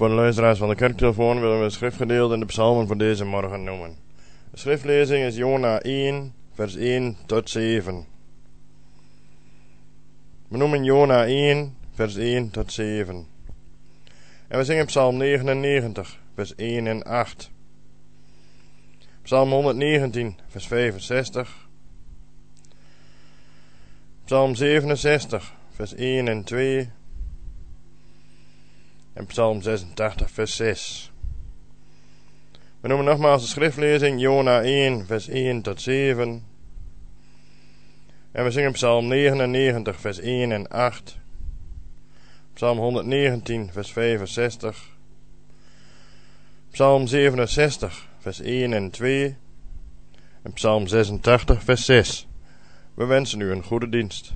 Voor de luisteraars van de kerktelefoon willen we het schriftgedeelte in de psalmen voor deze morgen noemen. De schriftlezing is Jona 1, vers 1 tot 7. We noemen Jona 1, vers 1 tot 7. En we zingen psalm 99, vers 1 en 8. Psalm 119, vers 65. Psalm 67, vers 1 en 2. En psalm 86, vers 6. We noemen nogmaals de schriftlezing Jona 1, vers 1 tot 7. En we zingen psalm 99, vers 1 en 8. Psalm 119, vers 65. Psalm 67, vers 1 en 2. En psalm 86, vers 6. We wensen u een goede dienst.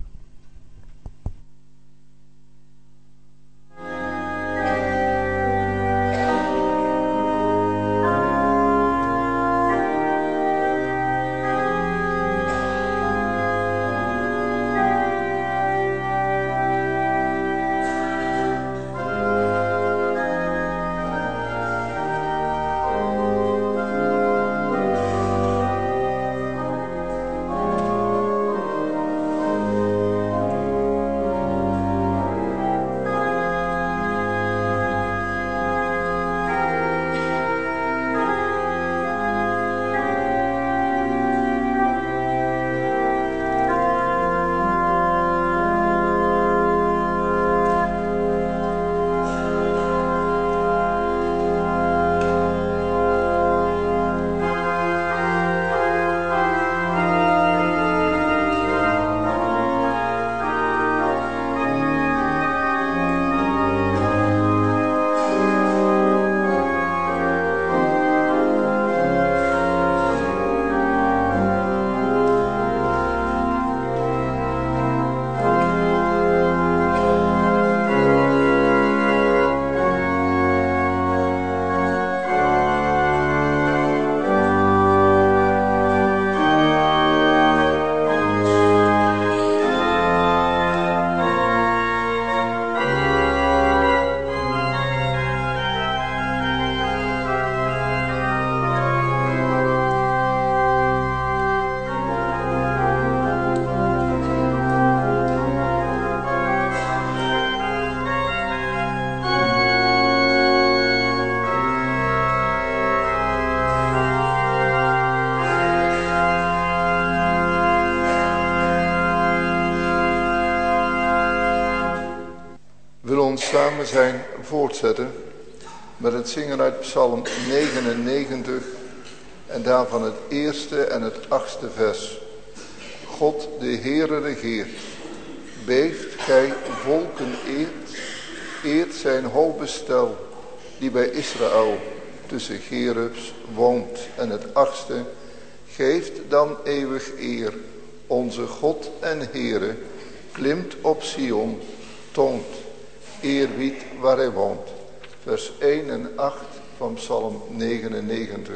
Samen zijn voortzetten met het zingen uit Psalm 99 en daarvan het eerste en het 8e vers. God de Heere regeert, beeft gij volken eert zijn hoog bestel, die bij Israël tussen Cherubs woont. En het 8e, geeft dan eeuwig eer, onze God en Heere, klimt op Sion, toont eerbied waar hij woont. Vers 1 en 8 van Psalm 99.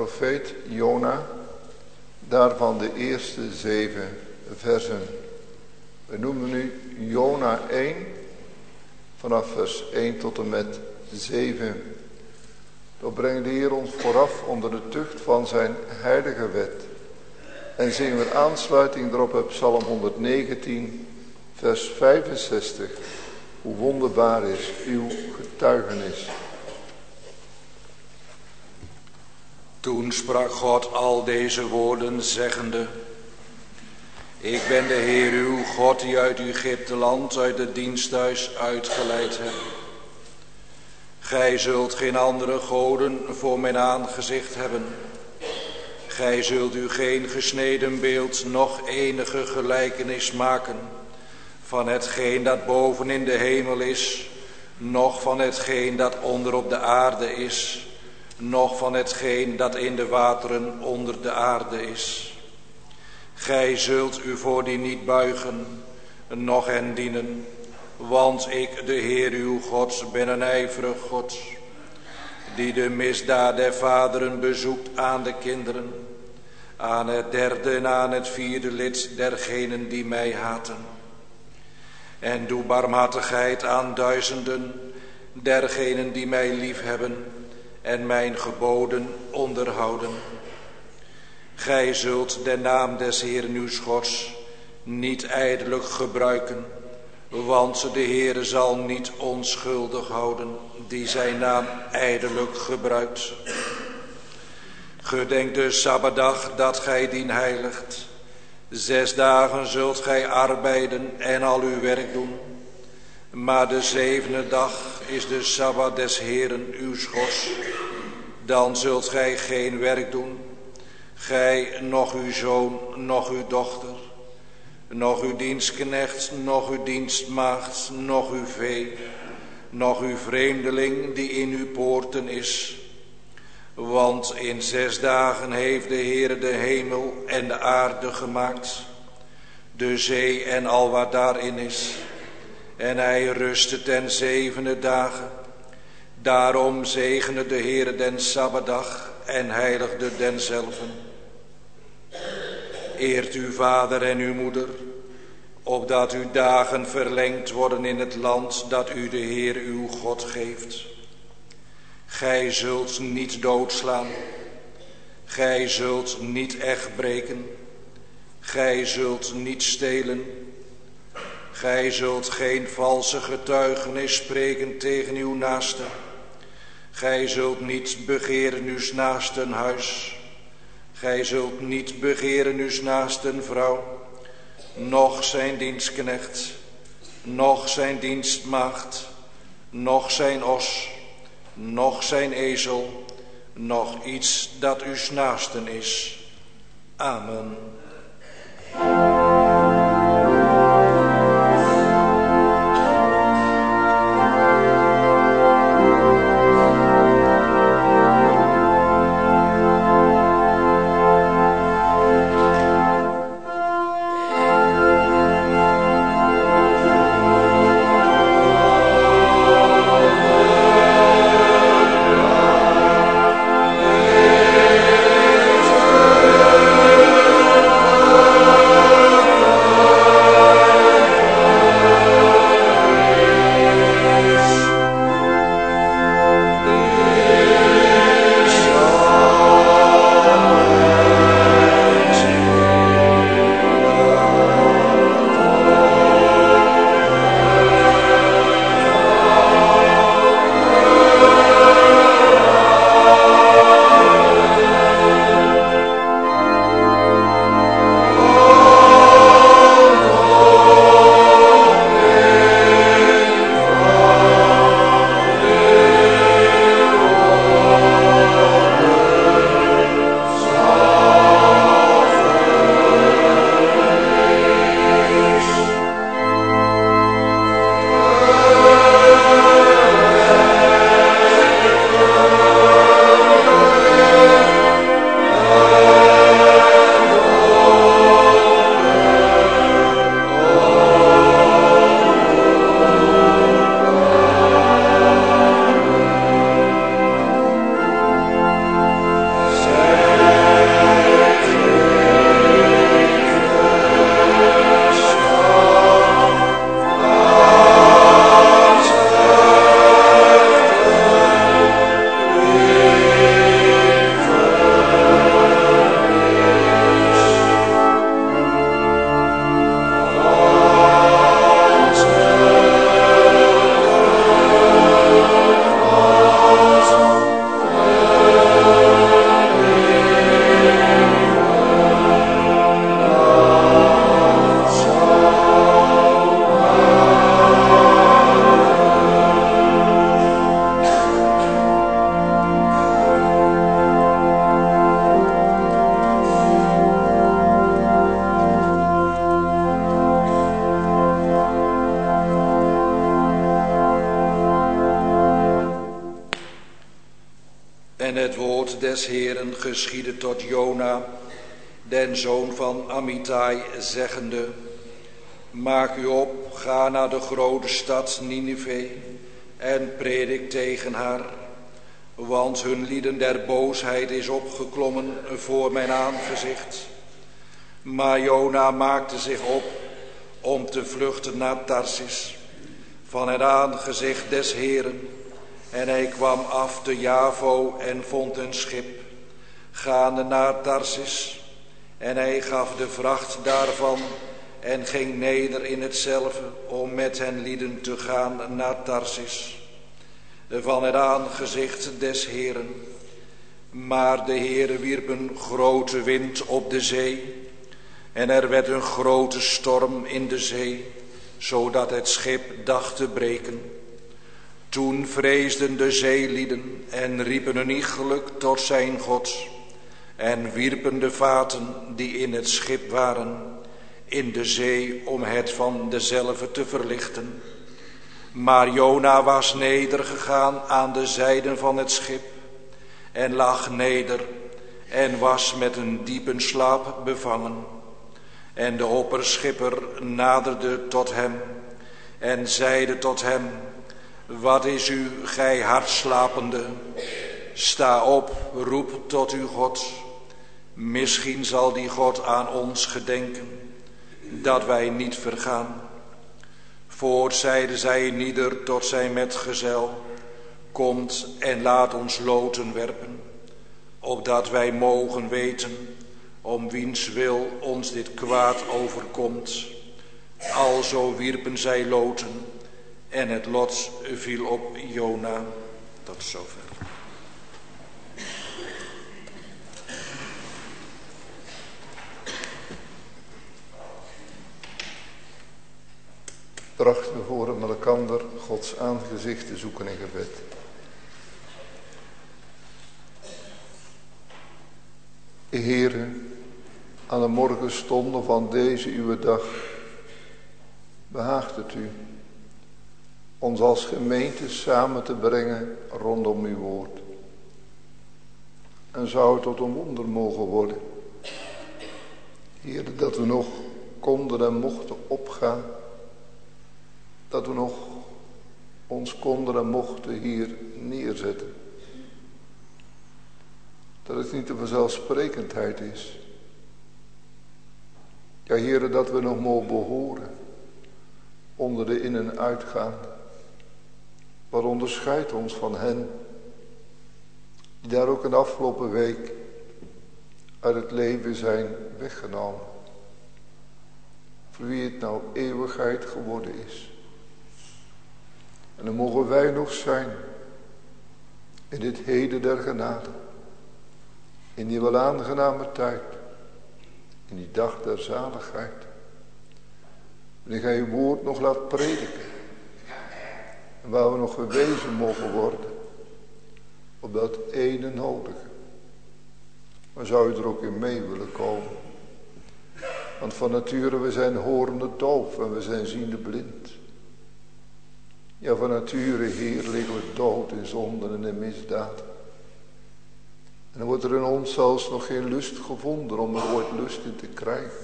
profeet Jona, daarvan de eerste 7 versen. We noemen nu Jona 1, vanaf vers 1 tot en met 7. Door brengt de Heer ons vooraf onder de tucht van zijn heilige wet. En zingen we aansluiting erop uit Psalm 119, vers 65. Hoe wonderbaar is uw getuigenis. Toen sprak God al deze woorden zeggende: Ik ben de Heer uw God die uit Egypteland, uit het diensthuis uitgeleid hebt. Gij zult geen andere goden voor mijn aangezicht hebben. Gij zult u geen gesneden beeld, noch enige gelijkenis maken van hetgeen dat boven in de hemel is, noch van hetgeen dat onder op de aarde is, noch van hetgeen dat in de wateren onder de aarde is. Gij zult u voor die niet buigen, noch hen dienen, want ik, de Heer uw God, ben een ijverig God, die de misdaad der vaderen bezoekt aan de kinderen, aan het derde en aan het vierde lid dergenen die mij haten. En doe barmhartigheid aan duizenden dergenen die mij liefhebben en mijn geboden onderhouden. Gij zult de naam des Heeren uws Gods niet ijdelijk gebruiken, want de Heere zal niet onschuldig houden die zijn naam ijdelijk gebruikt. Gedenk de Sabbatdag dat gij dien heiligt. 6 dagen zult gij arbeiden en al uw werk doen. Maar de 7e dag is de Sabbat des Heeren uws Gods. Dan zult gij geen werk doen, gij, noch uw zoon, noch uw dochter, noch uw dienstknecht, noch uw dienstmaagd, noch uw vee, noch uw vreemdeling die in uw poorten is. Want in 6 dagen heeft de Heere de hemel en de aarde gemaakt, de zee en al wat daarin is. En hij rustte ten 7e dagen. Daarom zegene de Heere den Sabbatdag en heiligde denzelven. Eert uw vader en uw moeder, opdat uw dagen verlengd worden in het land dat u de Heer uw God geeft. Gij zult niet doodslaan, gij zult niet echt breken, gij zult niet stelen, gij zult geen valse getuigenis spreken tegen uw naaste, gij zult niet begeren uws naasten huis, gij zult niet begeren uws naasten vrouw, noch zijn dienstknecht, noch zijn dienstmaagd, noch zijn os, noch zijn ezel, noch iets dat uws naasten is. Amen. En het woord des Heeren geschiedde tot Jona, den zoon van Amittai, zeggende: Maak u op, ga naar de grote stad Ninive en predik tegen haar, want hun lieden der boosheid is opgeklommen voor mijn aangezicht. Maar Jona maakte zich op om te vluchten naar Tarsis, van het aangezicht des Heeren. En hij kwam af te Javo en vond een schip, gaande naar Tarsis. En hij gaf de vracht daarvan en ging neder in hetzelve om met hen lieden te gaan naar Tarsis, van het aangezicht des Heeren. Maar de Heere wierp een grote wind op de zee, en er werd een grote storm in de zee, zodat het schip dacht te breken. Toen vreesden de zeelieden en riepen een iegelijk tot zijn God, en wierpen de vaten die in het schip waren in de zee om het van dezelve te verlichten. Maar Jona was nedergegaan aan de zijden van het schip en lag neder en was met een diepe slaap bevangen. En de opperschipper naderde tot hem en zeide tot hem: Wat is u, gij hardslapende? Sta op, roep tot uw God. Misschien zal die God aan ons gedenken, dat wij niet vergaan. Voorts zeide zij nieder tot zijn metgezel: Komt en laat ons loten werpen, opdat wij mogen weten om wiens wil ons dit kwaad overkomt. Alzo wierpen zij loten en het lot viel op Jona. Tot zover. Trachten we voor met elkander Gods aangezicht te zoeken in gebed. Heere, aan de morgenstonden van deze uw dag behaagt het u ons als gemeente samen te brengen rondom uw woord. En zou het tot een wonder mogen worden, Heere, dat we nog konden en mochten opgaan, dat we nog ons konden en mochten hier neerzetten. Dat het niet de vanzelfsprekendheid is. Ja, Heere, dat we nog mogen behoren onder de in- en uitgaande. Wat onderscheidt ons van hen die daar ook een afgelopen week uit het leven zijn weggenomen. Voor wie het nou eeuwigheid geworden is. En dan mogen wij nog zijn in dit heden der genade. In die wel aangename tijd. In die dag der zaligheid. Wanneer gij uw woord nog laat prediken. En waar we nog gewezen mogen worden. Op dat ene nodige. Maar zou u er ook in mee willen komen. Want van nature we zijn horende doof en we zijn ziende blind. Ja, van nature, Heer, liggen we dood in zonden en in misdaad. En dan wordt er in ons zelfs nog geen lust gevonden om er ooit lust in te krijgen.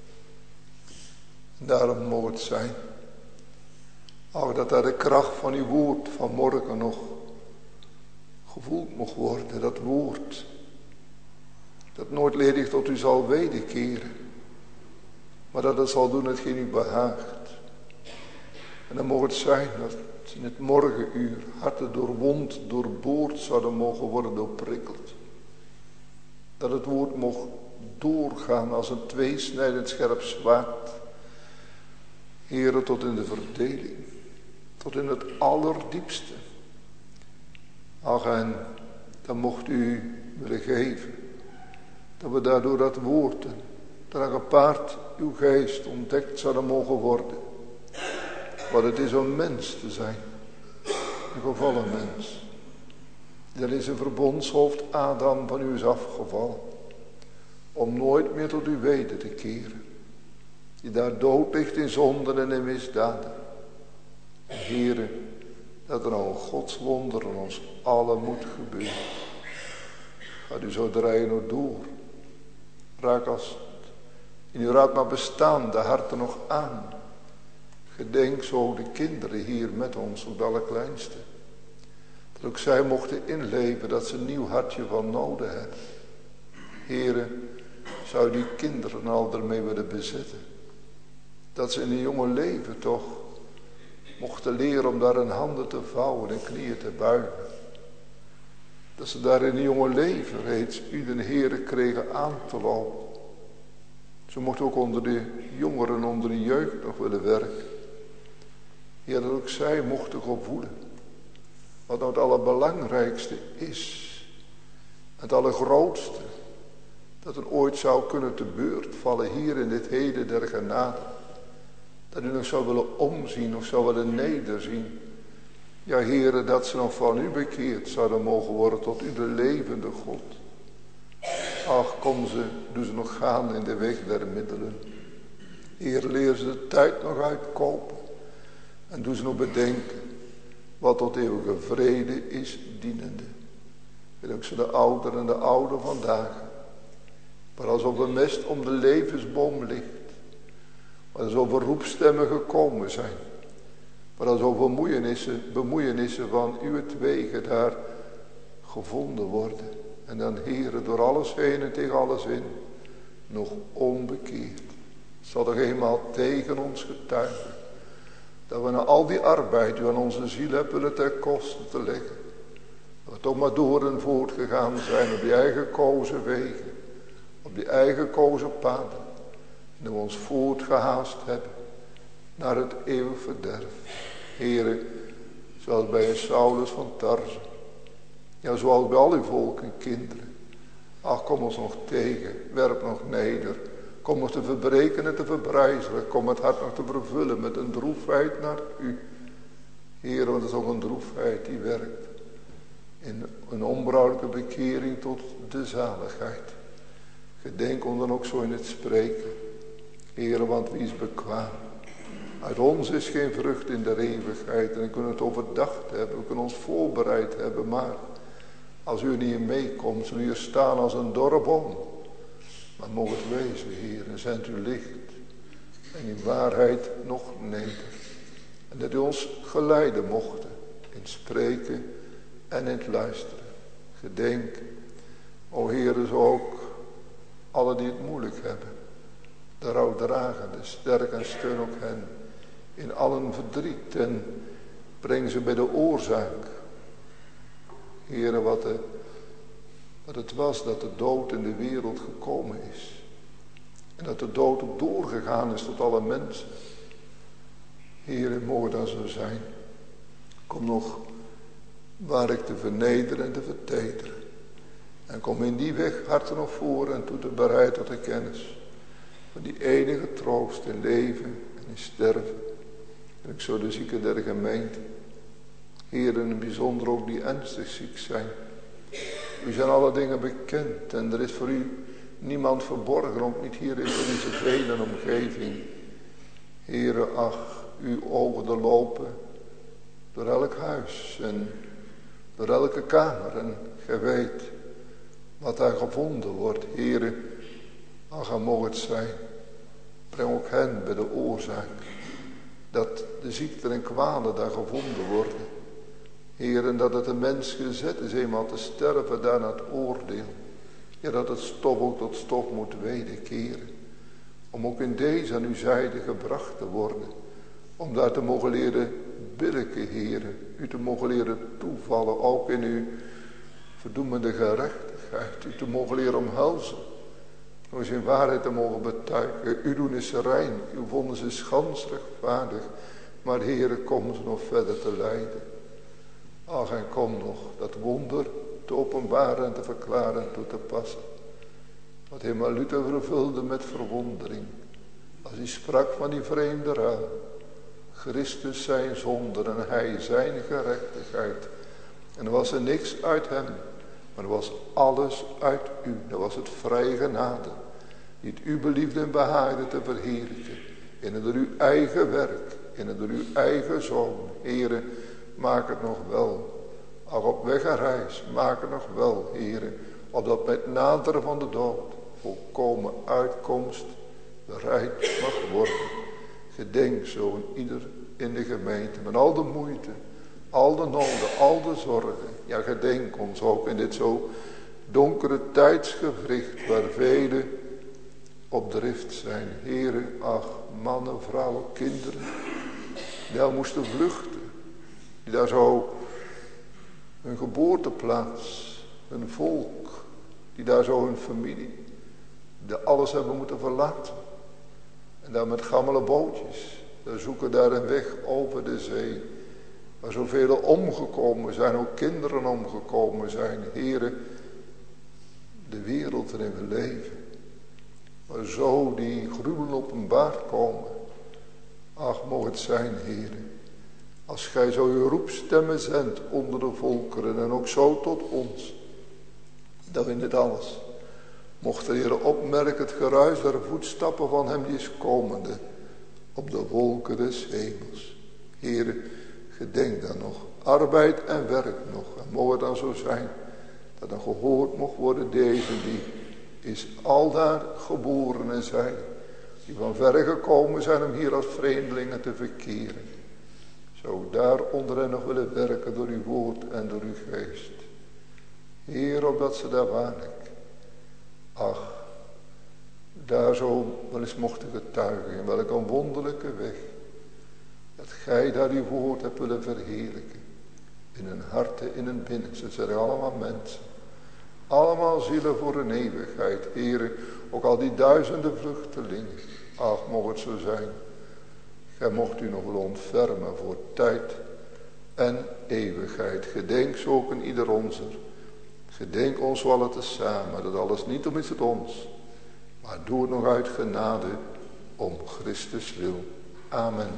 En daarom moet het zijn, ook dat daar de kracht van uw woord van morgen nog gevoeld mocht worden. Dat woord, dat nooit ledig tot u zal wederkeren, maar dat het zal doen hetgeen u behaagt. En dan moet het zijn dat in het morgenuur harten doorwond, doorboord zouden mogen worden, doorprikkeld. Dat het woord mocht doorgaan als een tweesnijdend scherp zwaard. Heere, tot in de verdeling, tot in het allerdiepste. Ach, en dan mocht u willen geven, dat we daardoor dat woord, dat gepaard uw geest ontdekt zouden mogen worden. Wat het is om mens te zijn. Een gevallen mens. Dat is een verbondshoofd Adam van u is afgevallen. Om nooit meer tot u weder te keren. Die daar dood ligt in zonden en in misdaden. Heere, dat er nou een godswonder aan ons allen moet gebeuren. Gaat u zo draaien nog door. Raak als in uw raad maar bestaan de harten nog aan. Gedenk zo de kinderen hier met ons, ook de allerkleinste. Dat ook zij mochten inleven dat ze een nieuw hartje van nodig hebben. Here, zou die kinderen al ermee willen bezetten. Dat ze in een jonge leven toch mochten leren om daar hun handen te vouwen en knieën te buigen. Dat ze daar in een jonge leven reeds u de Heere kregen aan te lopen. Ze mochten ook onder de jongeren, onder de jeugd nog willen werken. Ja, dat ook zij mochten gevoelen. Wat nou het allerbelangrijkste is. Het allergrootste. Dat er ooit zou kunnen te beurt vallen hier in dit heden der genade. Dat u nog zou willen omzien, nog zou willen nederzien. Ja, Heere, dat ze nog van u bekeerd zouden mogen worden tot u de levende God. Ach, kom ze, doe ze nog gaan in de weg der middelen. Heer, leer ze de tijd nog uitkopen. En doe ze nog bedenken wat tot eeuwige vrede is dienende. Wil ook ze de ouderen en de ouden vandaag. Maar alsof een mest om de levensboom ligt. Maar alsof er roepstemmen gekomen zijn. Maar alsof bemoeienissen van uw wegen daar gevonden worden. En dan, Heere, door alles heen en tegen alles in, nog onbekeerd. Zal er eenmaal tegen ons getuigen. Dat we na al die arbeid, u aan onze ziel hebt willen ten koste te leggen. Dat we toch maar door en voortgegaan zijn op die eigen gekozen wegen. Op die eigen gekozen paden. En dat we ons voortgehaast hebben naar het eeuwig verderf. Heere, zoals bij een Saulus van Tarse. Ja, zoals bij al uw volk en kinderen. Ach, kom ons nog tegen. Werp nog neder. Kom ons te verbreken en te verbrijzelen. Kom het hart nog te vervullen met een droefheid naar u. Heer, want het is ook een droefheid die werkt. In een onbrouwelijke bekering tot de zaligheid. Gedenk ons dan ook zo in het spreken. Heer, want wie is bekwaam? Uit ons is geen vrucht in de eeuwigheid. En we kunnen het overdacht hebben. We kunnen ons voorbereid hebben. Maar als u niet meekomt, zul u hier staan als een dorre boom. Maar mogen het wezen, Heer, en zendt uw licht en uw waarheid nog neder. En dat u ons geleiden mochten in het spreken en in het luisteren. Gedenk, o Heer, zo ook alle die het moeilijk hebben. De rouwdragende, sterk en steun ook hen. In allen verdriet en breng ze bij de oorzaak. Heere, wat het was dat de dood in de wereld gekomen is. En dat de dood ook doorgegaan is tot alle mensen. Heere, mogen dat zo zijn. Kom nog waar ik te vernederen en te vertederen. En kom in die weg harten nog voor en doet het bereid tot de kennis. Van die enige troost in leven en in sterven. En ik zou de zieken der gemeente. Heer, in het bijzonder ook die ernstig ziek zijn. U zijn alle dingen bekend en er is voor u niemand verborgen, ook niet hier in deze vele omgeving. Heere, ach, uw ogen lopen door elk huis en door elke kamer. En gij weet wat daar gevonden wordt. Heere, ach, mogen het zijn. Breng ook hen bij de oorzaak. Dat de ziekten en kwalen daar gevonden worden. Heer, en dat het een mens gezet is eenmaal te sterven daar naar het oordeel. Ja, dat het stof ook tot stof moet wederkeren. Om ook in deze aan uw zijde gebracht te worden. Om daar te mogen leren billijken, Heer. U te mogen leren toevallen, ook in uw verdoemende gerechtigheid. U te mogen leren omhelzen. Om zijn waarheid te mogen betuigen. Uw doen is rein, uw vonnis is gans rechtvaardig. Maar Heer, kom ze nog verder te leiden. Ach, en kom nog dat wonder te openbaren en te verklaren en toe te passen. Wat helemaal Luther vervulde met verwondering. Als hij sprak van die vreemde ruil. Christus zijn zonde en hij zijn gerechtigheid. En er was er niks uit hem. Maar er was alles uit u. Dat was het vrije genade. Die het u beliefde en behaagde te verheerlijken. In het door uw eigen werk. In het door uw eigen zoon. Here, maak het nog wel. Al op weg en reis, maak het nog wel, Heere. opdat met naderen van de dood volkomen uitkomst bereid mag worden. Gedenk zo in ieder in de gemeente, met al de moeite, al de noden, al de zorgen. Ja, gedenk ons ook in dit zo donkere tijdsgewricht, waar velen op drift zijn. Heren, ach, mannen, vrouwen, kinderen, die daar moesten vluchten, die daar zo hun geboorteplaats, hun volk, die daar zo hun familie, die alles hebben moeten verlaten. En daar met gammele bootjes, daar zoeken daar een weg over de zee, waar zoveel omgekomen zijn, ook kinderen omgekomen zijn. Heren, de wereld waarin we leven, waar zo die gruwelen openbaar komen. Ach, mocht het zijn, heren, als gij zo uw roepstemmen zendt onder de volkeren en ook zo tot ons, dat we in dit alles mocht de Heer opmerken het geruis der voetstappen van hem die is komende op de wolken des hemels. Heere, gedenk dan nog, arbeid en werk nog. En mogen het dan zo zijn dat dan gehoord mocht worden deze die is aldaar geboren en zijn, die van verre gekomen zijn om hier als vreemdelingen te verkeren. Zo daar onder hen nog willen werken door uw woord en door uw geest. Heer, opdat ze daar waarlijk, ach, daar zo wel eens mochten getuigen, in welk een wonderlijke weg, dat gij daar uw woord hebt willen verheerlijken, in hun harten, in hun binnen. Ze zijn allemaal mensen, allemaal zielen voor een eeuwigheid. Heere, ook al die duizenden vluchtelingen, ach, mocht het zo zijn, gij mocht u nog wel ontfermen voor tijd en eeuwigheid. Gedenk zo ook in ieder onzer. Gedenk ons allen tezamen, dat alles niet om is het ons, maar doe het nog uit genade om Christus wil. Amen.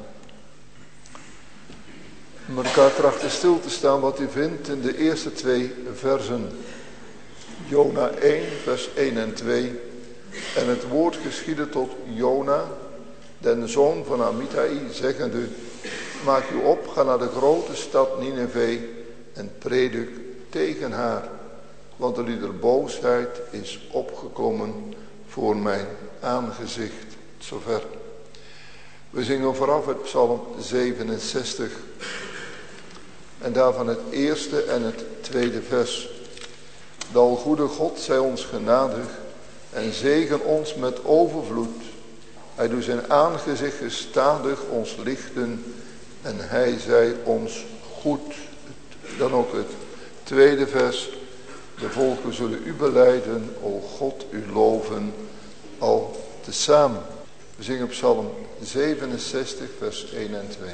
Met elkaar trachten stil te staan wat u vindt in de eerste 2 versen. Jona 1 vers 1 en 2. En het woord geschiedde tot Jona, den zoon van Amittai, zeggende: maak u op, ga naar de grote stad Nineve en predik tegen haar, want de lieder boosheid is opgeklommen voor mijn aangezicht. Zover. We zingen vooraf het psalm 67 en daarvan het eerste en het tweede vers. De algoede God zij ons genadig en zegen ons met overvloed. Hij doet zijn aangezicht gestadig ons lichten en hij zij ons goed. Dan ook het tweede vers. De volken zullen u belijden, o God, u loven, al tezamen. We zingen psalm 67 vers 1 en 2.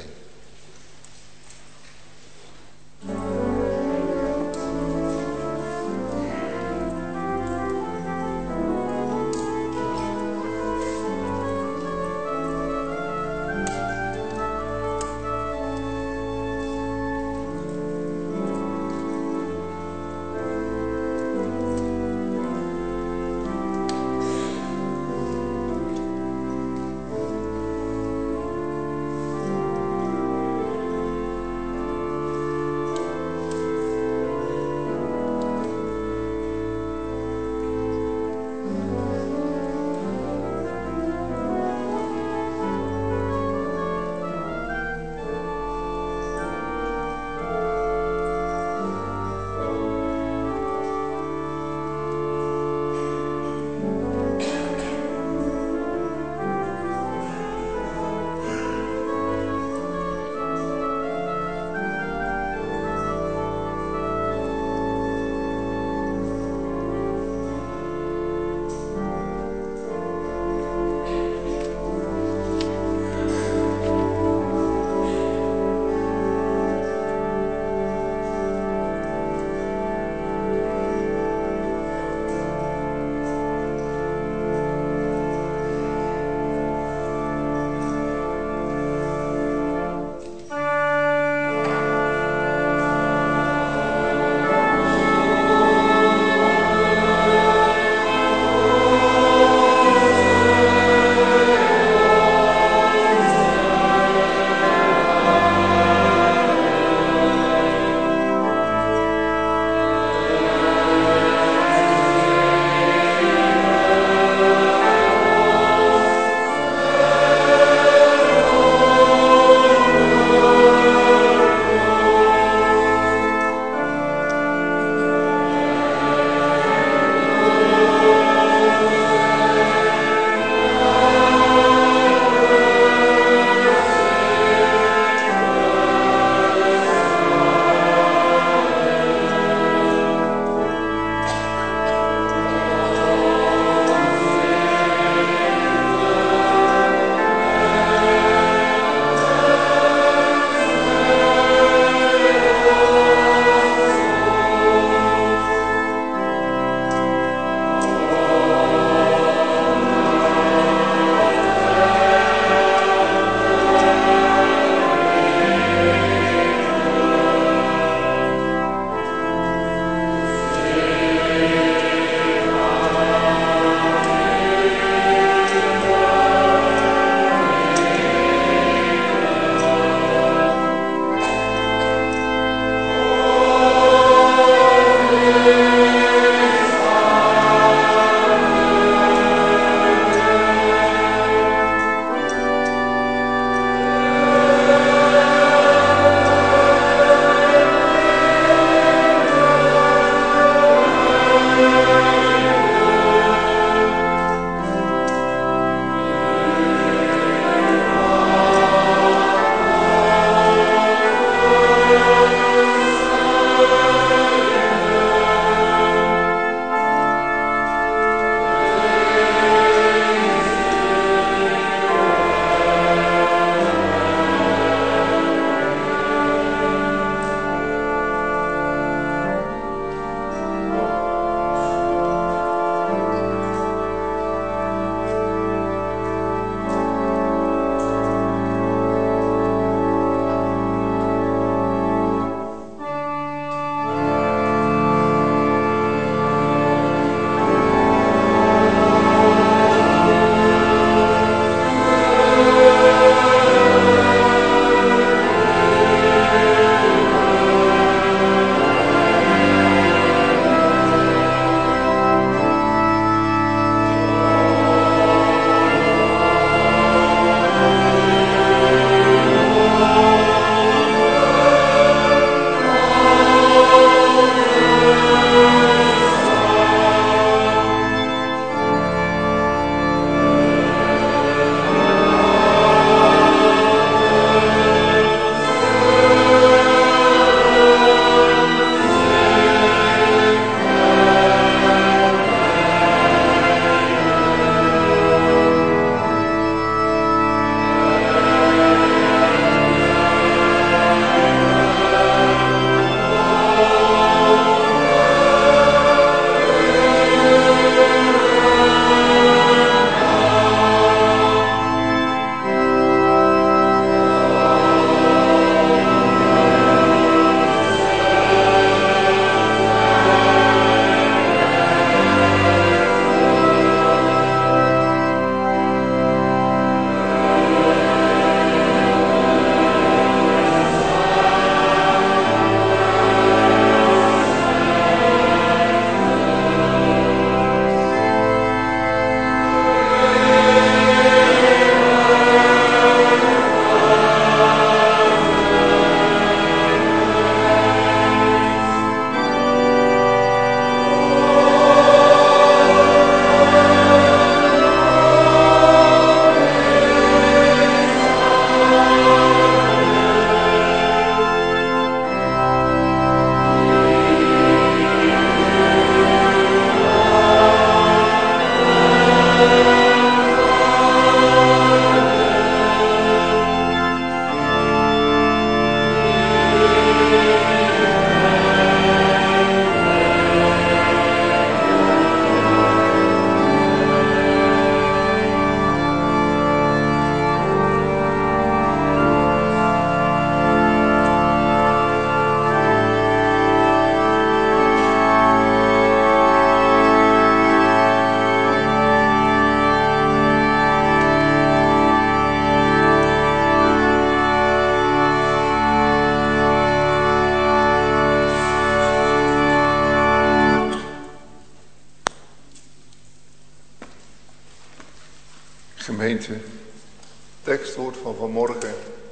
Gemeente, tekstwoord van vanmorgen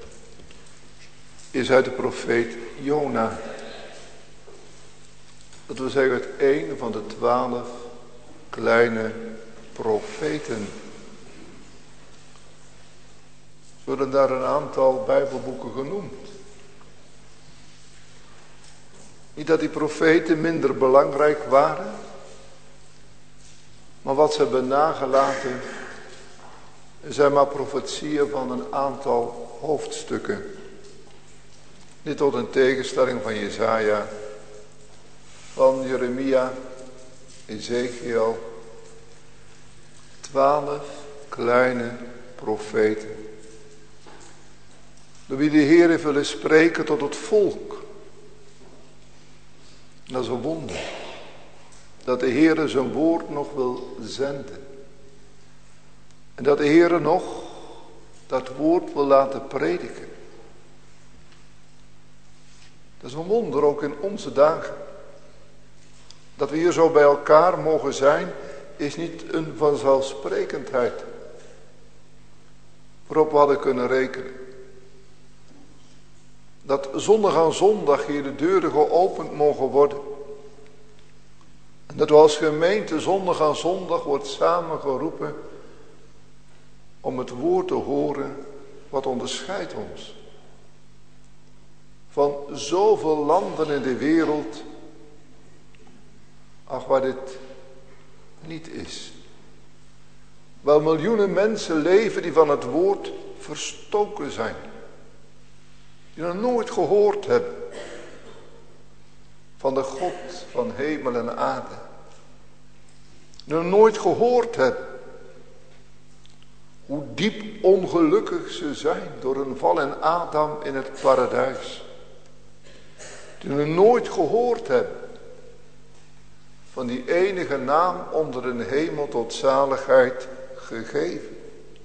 is uit de profeet Jona. Dat wil zeggen uit een van de 12 kleine profeten. Er worden daar een aantal Bijbelboeken genoemd. Niet dat die profeten minder belangrijk waren, maar wat ze hebben nagelaten zijn maar profetieën van een aantal hoofdstukken. Dit tot een tegenstelling van Jesaja, van Jeremia, Ezekiel. 12 kleine profeten. Door wie de Heer heeft willen spreken tot het volk. Dat is een wonder. Dat de Heer zijn woord nog wil zenden. En dat de Heer nog dat woord wil laten prediken. Dat is een wonder ook in onze dagen. Dat we hier zo bij elkaar mogen zijn, is niet een vanzelfsprekendheid. Waarop we hadden kunnen rekenen. Dat zondag aan zondag hier de deuren geopend mogen worden. En dat we als gemeente zondag aan zondag wordt samengeroepen om het woord te horen wat onderscheidt ons. Van zoveel landen in de wereld, ach waar dit niet is. Waar miljoenen mensen leven die van het woord verstoken zijn. Die nog nooit gehoord hebben van de God van hemel en aarde. Die nog nooit gehoord hebben hoe diep ongelukkig ze zijn door een val in Adam in het paradijs. Die nog nooit gehoord hebben van die enige naam onder een hemel tot zaligheid gegeven.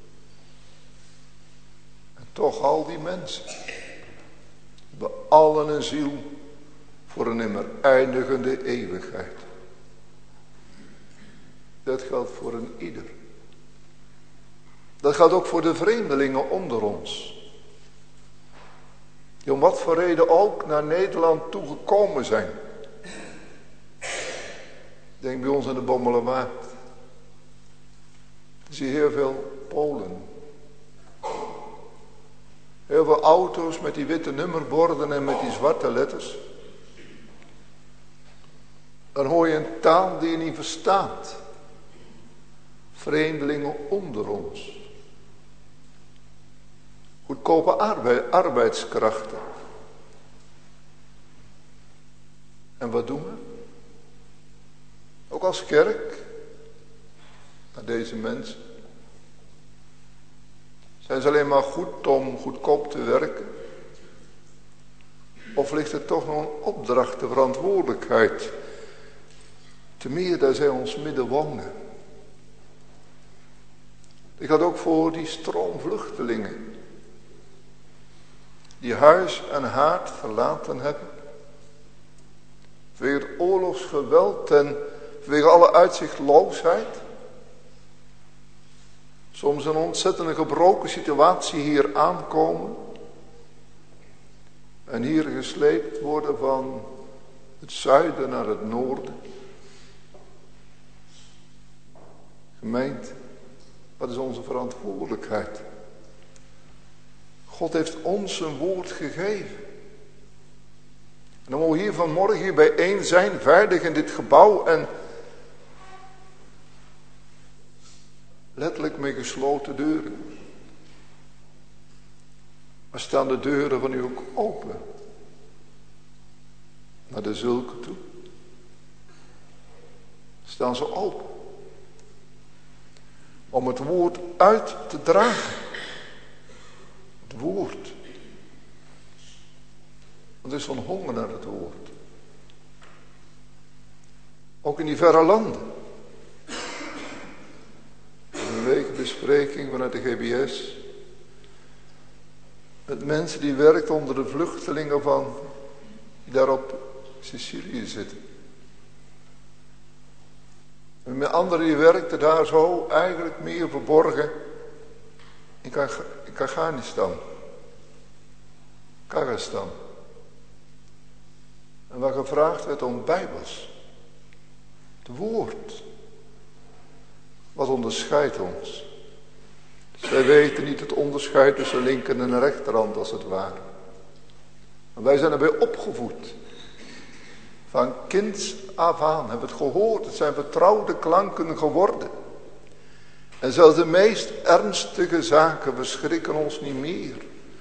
En toch al die mensen hebben allen een ziel voor een immer eindigende eeuwigheid. Dat geldt voor een ieder. Dat geldt ook voor de vreemdelingen onder ons. Die om wat voor reden ook naar Nederland toegekomen zijn. Denk bij ons aan de Bommelerwaard. Ik zie heel veel Polen. Heel veel auto's met die witte nummerborden en met die zwarte letters. Dan hoor je een taal die je niet verstaat. Vreemdelingen onder ons. Goedkope arbeidskrachten. En wat doen we? Ook als kerk. Naar deze mensen. Zijn ze alleen maar goed om goedkoop te werken? Of ligt er toch nog een opdracht, de verantwoordelijkheid? Te meer dat zij ons midden wonen. Ik had ook voor die stroomvluchtelingen. Die huis en haard verlaten hebben. Vanwege het oorlogsgeweld en vanwege alle uitzichtloosheid. Soms een ontzettende gebroken situatie hier aankomen. En hier gesleept worden van het zuiden naar het noorden. Gemeente, wat is onze verantwoordelijkheid? God heeft ons een woord gegeven. En dan mogen we hier vanmorgen hier bijeen zijn, veilig in dit gebouw en letterlijk met gesloten deuren. Maar staan de deuren van u ook open? Naar de zulke toe. Staan ze open. Om het woord uit te dragen. Het woord. Want er is zo'n honger naar het woord. Ook in die verre landen. Een weekbespreking vanuit de GBS. Met mensen die werken onder de vluchtelingen van die daar op Sicilië zitten. En met anderen die werkten daar zo eigenlijk meer verborgen in Afghanistan, Kazachstan. En waar gevraagd werd om Bijbels. Het woord. Wat onderscheidt ons? Dus wij weten niet het onderscheid tussen linker en rechterhand als het ware. En wij zijn erbij opgevoed. Van kinds af aan hebben we het gehoord. Het zijn vertrouwde klanken geworden. En zelfs de meest ernstige zaken verschrikken ons niet meer.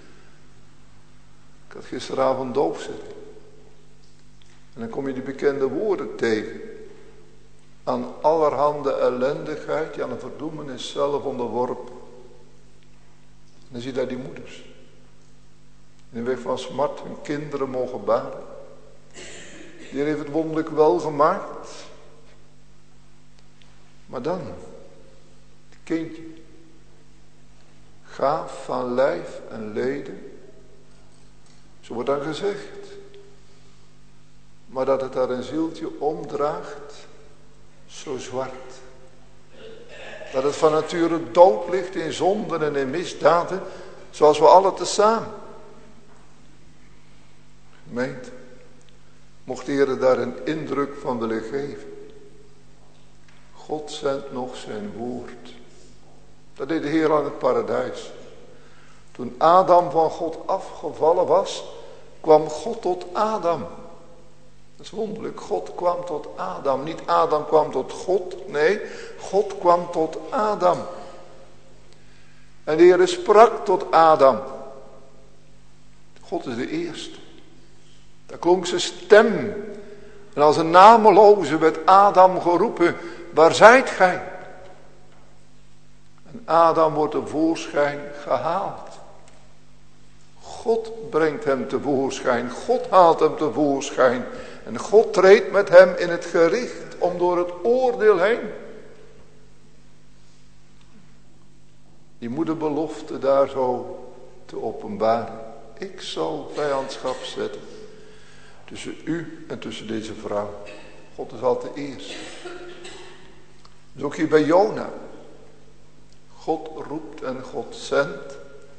Ik had gisteravond doopzitting. En dan kom je die bekende woorden tegen. Aan allerhande ellendigheid, die aan een verdoemenis zelf onderworpen. En dan zie je daar die moeders. In de weg van smart hun kinderen mogen baren. Die Heer heeft het wonderlijk wel gemaakt. Maar dan, het kindje. Gaaf van lijf en leden. Zo wordt dan gezegd. Maar dat het daar een zieltje omdraagt, zo zwart. Dat het van nature dood ligt in zonden en in misdaden, zoals we allen tezamen. Gemeente, mocht de Heer daar een indruk van willen geven. God zendt nog zijn woord. Dat deed de Heer aan het paradijs. Toen Adam van God afgevallen was, kwam God tot Adam. Dat is wonderlijk. God kwam tot Adam. Niet Adam kwam tot God. Nee, God kwam tot Adam. En de Heer sprak tot Adam. God is de eerste. Daar klonk zijn stem. En als een nameloze werd Adam geroepen. Waar zijt gij? En Adam wordt tevoorschijn gehaald. God brengt hem tevoorschijn. God haalt hem tevoorschijn. En God treedt met hem in het gericht om door het oordeel heen. Die moederbelofte daar zo te openbaren. Ik zal vijandschap zetten tussen u en tussen deze vrouw. God is altijd de eerste. Dus ook hier bij Jona. God roept en God zendt.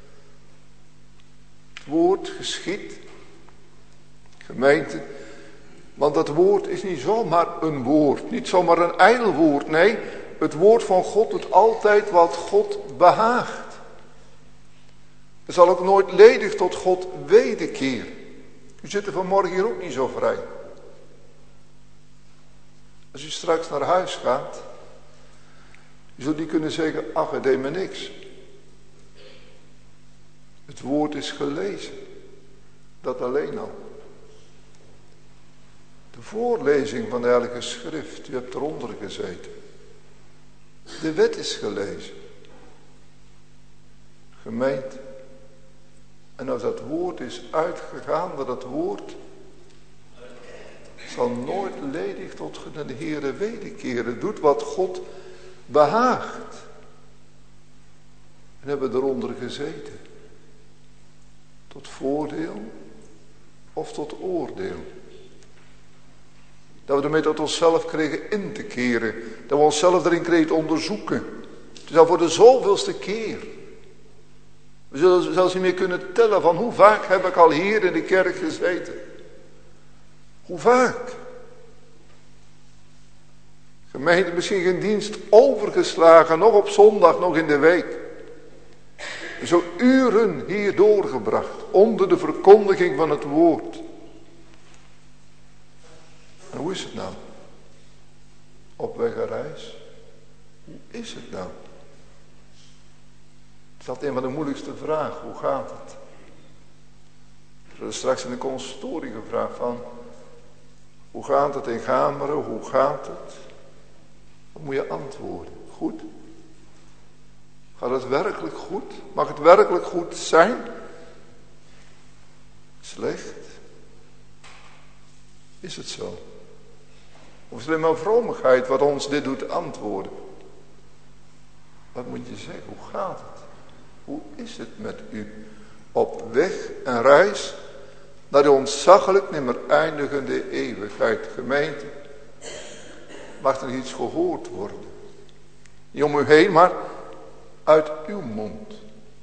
Het woord geschiet. Gemeente. Want dat woord is niet zomaar een woord. Niet zomaar een ijdel woord. Nee, het woord van God doet altijd wat God behaagt. Het zal ook nooit ledig tot God wederkeren. U zit er vanmorgen hier ook niet zo vrij. Als u straks naar huis gaat. U zult niet kunnen zeggen, ach, het deed me niks. Het woord is gelezen. Dat alleen al. De voorlezing van de Heilige Schrift. U hebt eronder gezeten. De wet is gelezen. Gemeente. En als dat woord is uitgegaan, dat woord zal nooit ledig tot de Heere wederkeren. Doet wat God behaagt. En hebben we eronder gezeten. Tot voordeel of tot oordeel. Dat we ermee tot onszelf kregen in te keren. Dat we onszelf erin kregen te onderzoeken. Het is al voor de zoveelste keer. We zullen zelfs niet meer kunnen tellen van hoe vaak heb ik al hier in de kerk gezeten. Hoe vaak? Gemeente, misschien geen dienst overgeslagen, nog op zondag, nog in de week. Zo uren hier doorgebracht, onder de verkondiging van het woord. En hoe is het nou? Op weg en reis? Hoe is het nou? Het is altijd een van de moeilijkste vragen. Hoe gaat het? We zullen straks in de consistorie gevraagd van. Hoe gaat het in Gameren? Hoe gaat het? Wat moet je antwoorden? Goed? Gaat het werkelijk goed? Mag het werkelijk goed zijn? Slecht? Is het zo? Of is het alleen maar vroomigheid wat ons dit doet antwoorden? Wat moet je zeggen? Hoe gaat het? Hoe is het met u? Op weg en reis naar de ontzaglijk nimmer eindigende eeuwigheid. Gemeente, mag er iets gehoord worden? Niet om u heen, maar uit uw mond.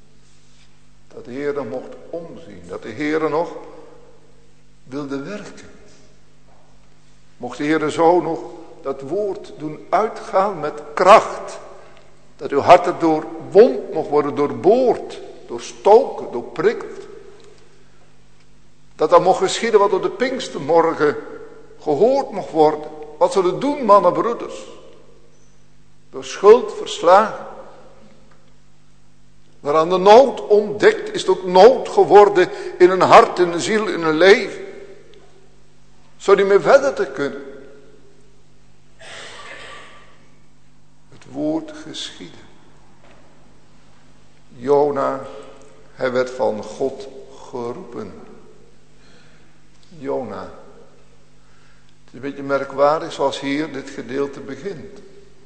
Dat de Heer nog mocht omzien. Dat de Heer nog wilde werken. Mocht de Heer zo nog dat woord doen uitgaan met kracht. Dat uw hart er doorwond mocht worden, doorboord, doorstoken, doorprikt. Dat mocht geschieden wat op de Pinkstermorgen gehoord mocht worden. Wat zullen doen, mannen, broeders? Door schuld verslagen. Waaraan de nood ontdekt, is het ook nood geworden in een hart, in een ziel, in een leven. Zo niet meer verder te kunnen. Het woord geschiedde. Jona, hij werd van God geroepen. Jona. Het is een beetje merkwaardig zoals hier dit gedeelte begint.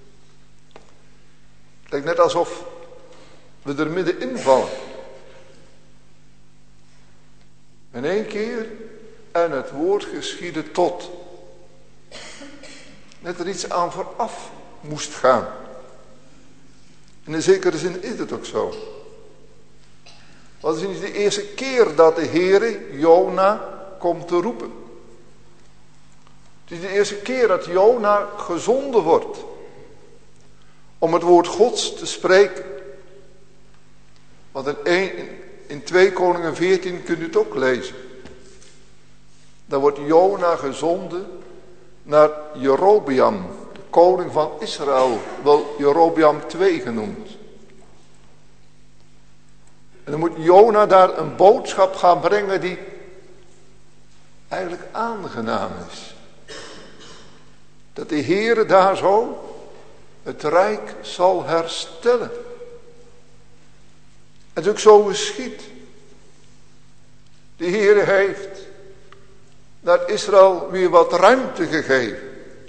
Het lijkt net alsof we er middenin vallen. In één keer en het woord geschiedde tot. Net er iets aan vooraf moest gaan. In een zekere zin is het ook zo. Want het is niet de eerste keer dat de Heere Jona komt te roepen. Het is de eerste keer dat Jona gezonden wordt. Om het woord Gods te spreken. Want in 2 Koningen 14 kunt u het ook lezen. Dan wordt Jona gezonden naar Jerobeam, de koning van Israël, wel Jerobeam 2 genoemd. En dan moet Jona daar een boodschap gaan brengen die eigenlijk aangenaam is. Dat de Heere daar zo het rijk zal herstellen. En het is ook zo geschied. De Heere heeft naar Israël weer wat ruimte gegeven.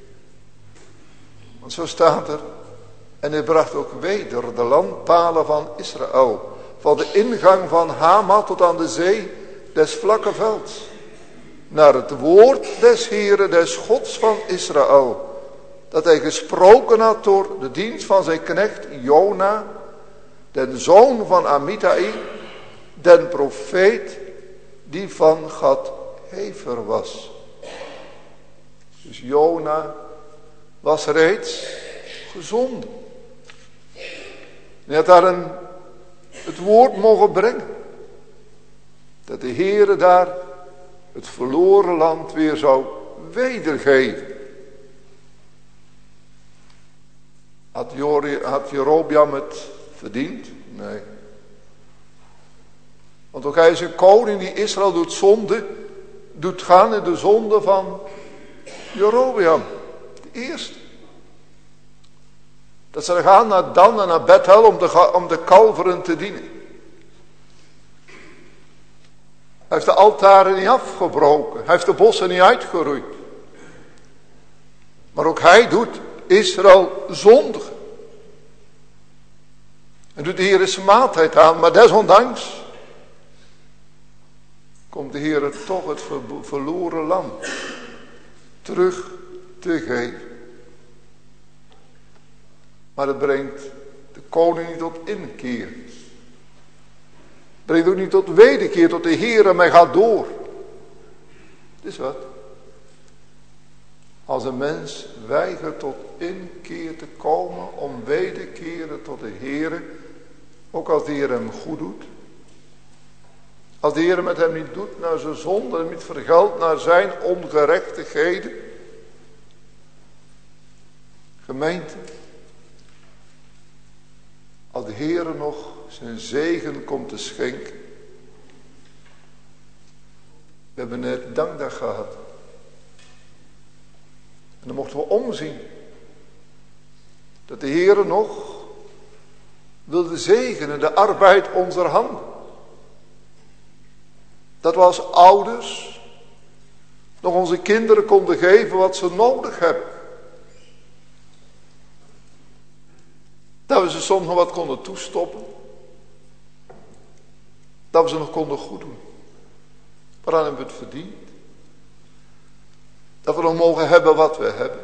Want zo staat er. En hij bracht ook weder de landpalen van Israël. Van de ingang van Hama tot aan de zee des vlakke velds. Naar het woord des Heere des Gods van Israël. Dat hij gesproken had door de dienst van zijn knecht Jona. Den zoon van Amittai. Den profeet die van Gad-Hefer was. Dus Jona was reeds gezonden. Hij had daar het woord mogen brengen. Dat de Heere daar het verloren land weer zou wedergeven. Had Jerobeam het verdiend? Nee. Want ook hij is een koning die Israël doet gaan in de zonde van Jerobeam. De eerste. Dat ze gaan naar Dan en naar Bethel om de kalveren te dienen. Hij heeft de altaren niet afgebroken. Hij heeft de bossen niet uitgeroeid. Maar ook hij doet Israël zondigen. En doet de Heer smaadheid aan. Maar desondanks komt de Heer toch het verloren land terug te geven. Maar het brengt de koning niet tot inkeer. Het brengt ook niet tot wederkeer, tot de Heer mij gaat door. Het is wat. Als een mens weigert tot inkeer te komen om wederkeren tot de Heer, ook als de Heer hem goed doet. Als de Heer met hem niet doet naar zijn zonde en niet vergeldt naar zijn ongerechtigheden. Gemeente. Als de Heer nog zijn zegen komt te schenken. We hebben net dankdag gehad. En dan mochten we omzien. Dat de Heer nog wilde zegenen de arbeid onze handen. Dat we als ouders nog onze kinderen konden geven wat ze nodig hebben. Dat we ze soms nog wat konden toestoppen. Dat we ze nog konden goed doen. Waaraan hebben we het verdiend? Dat we nog mogen hebben wat we hebben.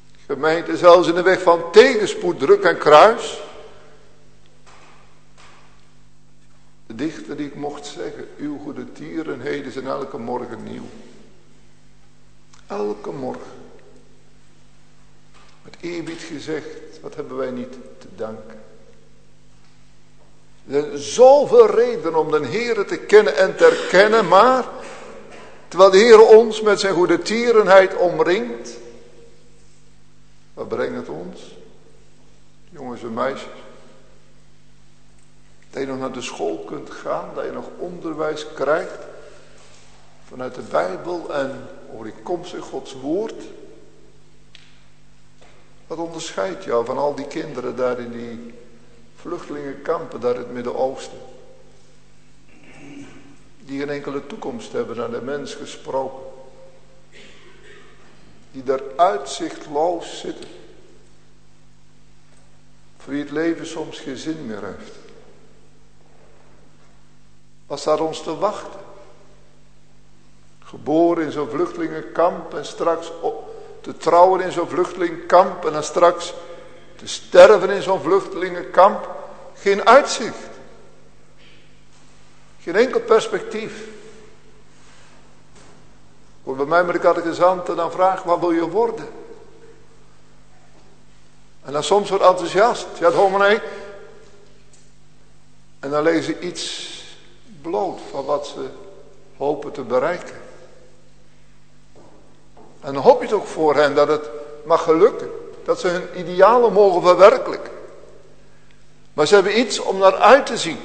Gemeente, zelfs in de weg van tegenspoed, druk en kruis. De dichter die ik mocht zeggen, uw goede tierenheden zijn elke morgen nieuw. Elke morgen. Met eerbied gezegd, wat hebben wij niet te danken. Er zijn zoveel redenen om de Heere te kennen en te erkennen, maar terwijl de Heere ons met zijn goede tierenheid omringt, wat brengt het ons? Jongens en meisjes. Dat je nog naar de school kunt gaan, dat je nog onderwijs krijgt vanuit de Bijbel en overeenkomstig Gods woord. Wat onderscheidt jou van al die kinderen daar in die vluchtelingenkampen daar in het Midden-Oosten? Die geen enkele toekomst hebben naar de mens gesproken. Die daar uitzichtloos zitten. Voor wie het leven soms geen zin meer heeft. Wat staat ons te wachten? Geboren in zo'n vluchtelingenkamp en straks te trouwen in zo'n vluchtelingenkamp en dan straks te sterven in zo'n vluchtelingenkamp. Geen uitzicht. Geen enkel perspectief. Voor bij mij met de catechisant en dan vraagt, wat wil je worden? En dan soms wordt enthousiast. Ja, dominee. En dan lezen ze iets bloot van wat ze hopen te bereiken. En dan hoop je toch voor hen dat het mag gelukken. Dat ze hun idealen mogen verwerkelijken. Maar ze hebben iets om naar uit te zien.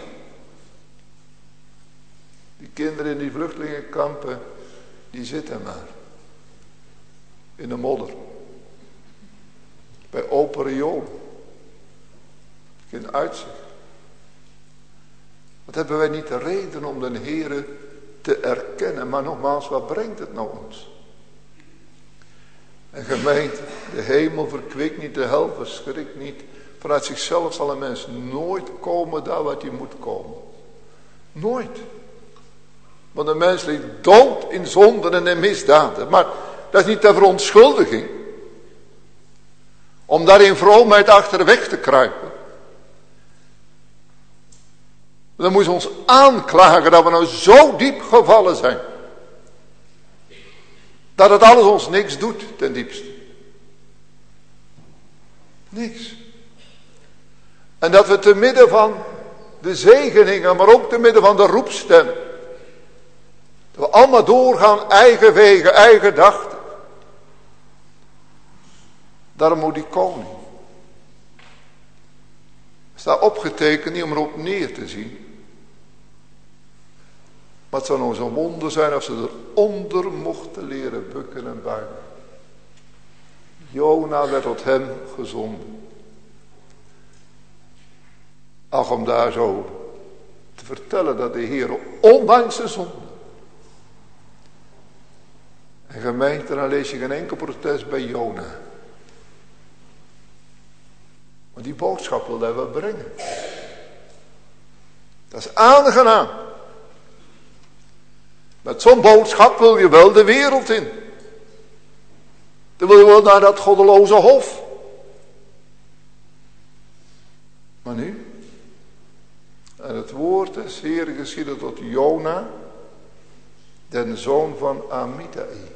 Die kinderen in die vluchtelingenkampen, die zitten maar. In de modder. Bij open riolen. Geen uitzicht. Wat hebben wij niet de reden om de Heere te erkennen. Maar nogmaals, wat brengt het nou ons? En gemeente, de hemel verkwikt niet, de hel verschrikt niet. Vanuit zichzelf zal een mens nooit komen daar wat hij moet komen. Nooit. Want een mens ligt dood in zonden en in misdaden. Maar dat is niet ter verontschuldiging. Om daar in vroomheid achterweg te kruipen. Dan moet je ons aanklagen dat we nou zo diep gevallen zijn. Dat het alles ons niks doet ten diepste. Niks. En dat we te midden van de zegeningen, maar ook te midden van de roepstem. Dat we allemaal doorgaan, eigen wegen, eigen gedachten. Daarom moet die koning. Staat opgetekend niet om erop neer te zien. Maar het zou nou zo'n wonder zijn als ze eronder mochten leren bukken en buigen. Jona werd tot hem gezonden. Ach, om daar zo te vertellen dat de Heer ondanks de zonde. En gemeente, dan lees je geen enkel protest bij Jona. Want die boodschap wil hij wel brengen. Dat is aangenaam. Met zo'n boodschap wil je wel de wereld in. Dan wil je wel naar dat goddeloze hof. Maar nu? En het woord des Heeren geschiedde tot Jona, den zoon van Amittai.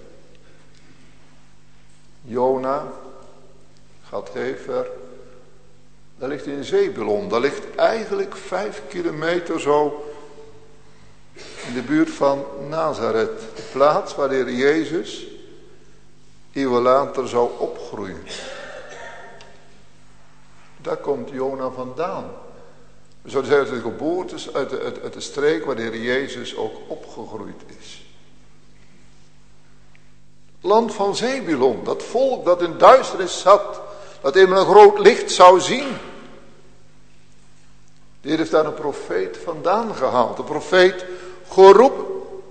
Jona, Gat Hefer, dat ligt in Zebulon. Dat ligt eigenlijk 5 kilometer zo in de buurt van Nazareth. De plaats waar de Heer Jezus eeuwen later zou opgroeien. Daar komt Jona vandaan. We zouden zeggen uit de geboortes, uit de streek waar de Heer Jezus ook opgegroeid is. Het land van Zebulon, dat volk dat in duisternis zat, dat eenmaal een groot licht zou zien. De Heer heeft daar een profeet vandaan gehaald, een profeet geroepen.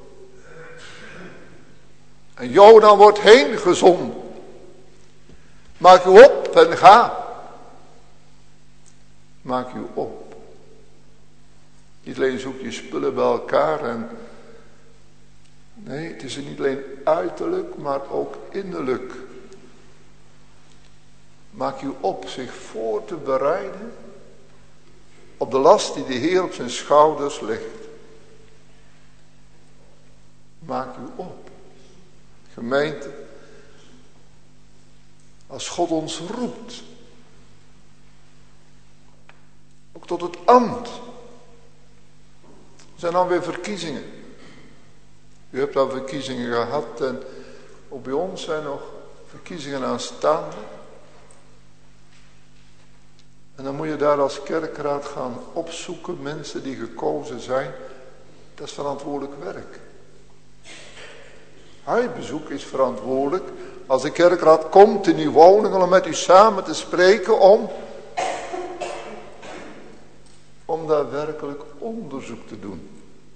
En Jona wordt heen gezonden. Maak u op en ga. Maak u op. Niet alleen zoek je spullen bij elkaar en... Nee, het is er niet alleen uiterlijk, maar ook innerlijk. Maak u op zich voor te bereiden op de last die de Heer op zijn schouders legt. Maak u op. Gemeente, als God ons roept, ook tot het ambt. Er zijn dan weer verkiezingen. U hebt al verkiezingen gehad en ook bij ons zijn nog verkiezingen aanstaande. En dan moet je daar als kerkraad gaan opzoeken, mensen die gekozen zijn. Dat is verantwoordelijk werk. Huisbezoek is verantwoordelijk. Als de kerkraad komt in uw woning om met u samen te spreken om daar werkelijk onderzoek te doen.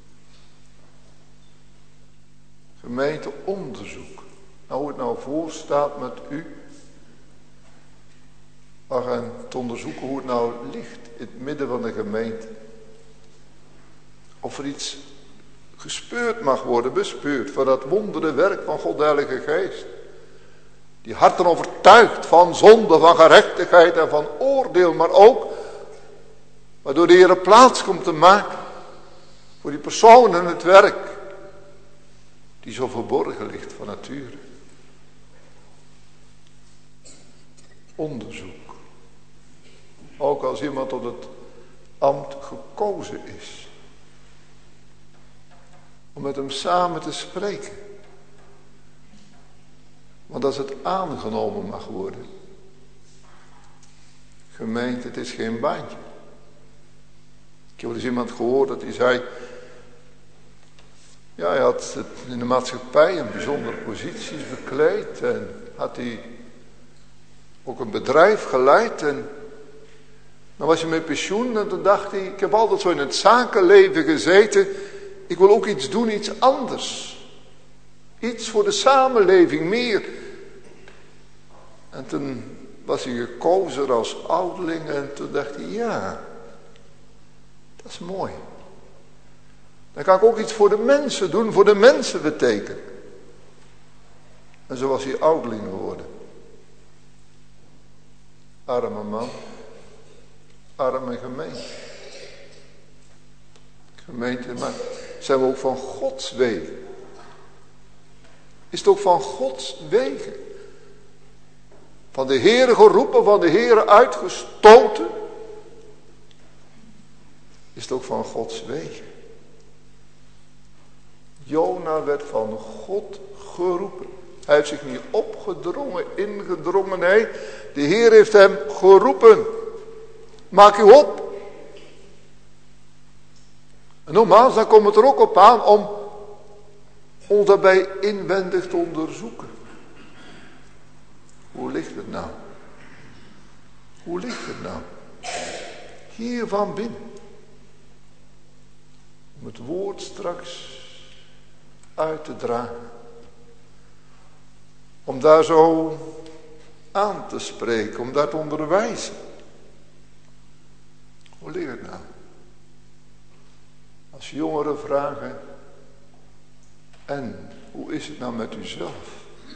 Gemeente onderzoek. Nou, hoe het nou voor staat met u. We gaan te onderzoeken hoe het nou ligt in het midden van de gemeente. Of er iets gespeurd mag worden, bespeurd van dat wondere werk van God de Heilige Geest. Die harten overtuigt van zonde, van gerechtigheid en van oordeel, maar ook waardoor de Heer plaats komt te maken voor die persoon en het werk die zo verborgen ligt van nature. Onderzoek. Ook als iemand tot het ambt gekozen is. Om met hem samen te spreken. Want als het aangenomen mag worden. Gemeente, het is geen baantje. Ik heb wel eens iemand gehoord dat hij zei. Ja, hij had in de maatschappij een bijzondere posities bekleed. En had hij ook een bedrijf geleid. En dan was hij met pensioen. En toen dacht hij, ik heb altijd zo in het zakenleven gezeten. Ik wil ook iets doen, iets anders. Iets voor de samenleving, meer. En toen was hij gekozen als ouderling. En toen dacht hij, ja, dat is mooi. Dan kan ik ook iets voor de mensen doen, voor de mensen betekenen. En zo was hij ouderling geworden. Arme man. Arme gemeente. Gemeente, maar zijn we ook van Gods wegen? Is het ook van Gods wegen? Van de Heere geroepen, van de Heere uitgestoten? Is het ook van Gods wegen? Jona werd van God geroepen. Hij heeft zich niet opgedrongen, ingedrongen. Nee, de Heer heeft hem geroepen. Maak u op. En nogmaals, dan komt het er ook op aan om ons daarbij inwendig te onderzoeken. Hoe ligt het nou? Hoe ligt het nou? Hier van binnen. Om het woord straks uit te dragen. Om daar zo aan te spreken, om daar te onderwijzen. Hoe ligt het nou? Als jongeren vragen, en hoe is het nou met uzelf?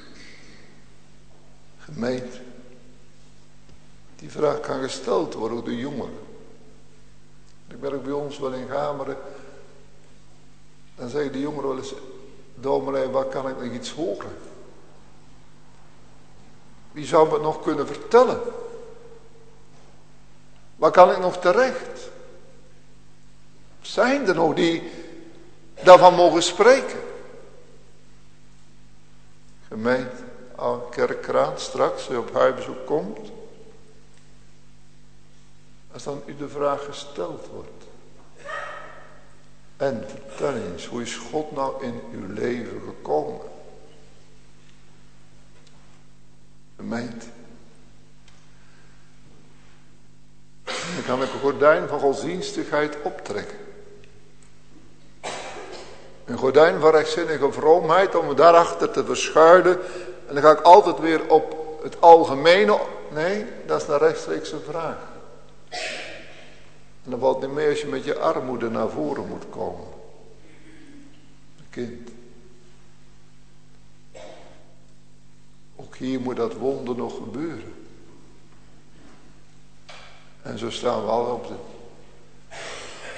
Gemeente, die vraag kan gesteld worden door de jongeren. Ik werk bij ons wel in Gameren. Dan zeggen de jongeren wel eens, dominee, waar kan ik nog iets horen? Wie zou me het nog kunnen vertellen? Waar kan ik nog terecht? Zijn er nog die daarvan mogen spreken? Gemeente, kerkraad, straks als u op huisbezoek komt. Als dan u de vraag gesteld wordt. En vertel eens, hoe is God nou in uw leven gekomen? Gemeente. Dan kan ik een gordijn van godsdienstigheid optrekken. Een gordijn van rechtzinnige vroomheid om me daarachter te verschuilen. En dan ga ik altijd weer op het algemene. Nee, dat is een rechtstreekse vraag. En dan valt niet meer als je met je armoede naar voren moet komen. Kind. Ook hier moet dat wonder nog gebeuren. En zo staan we al op de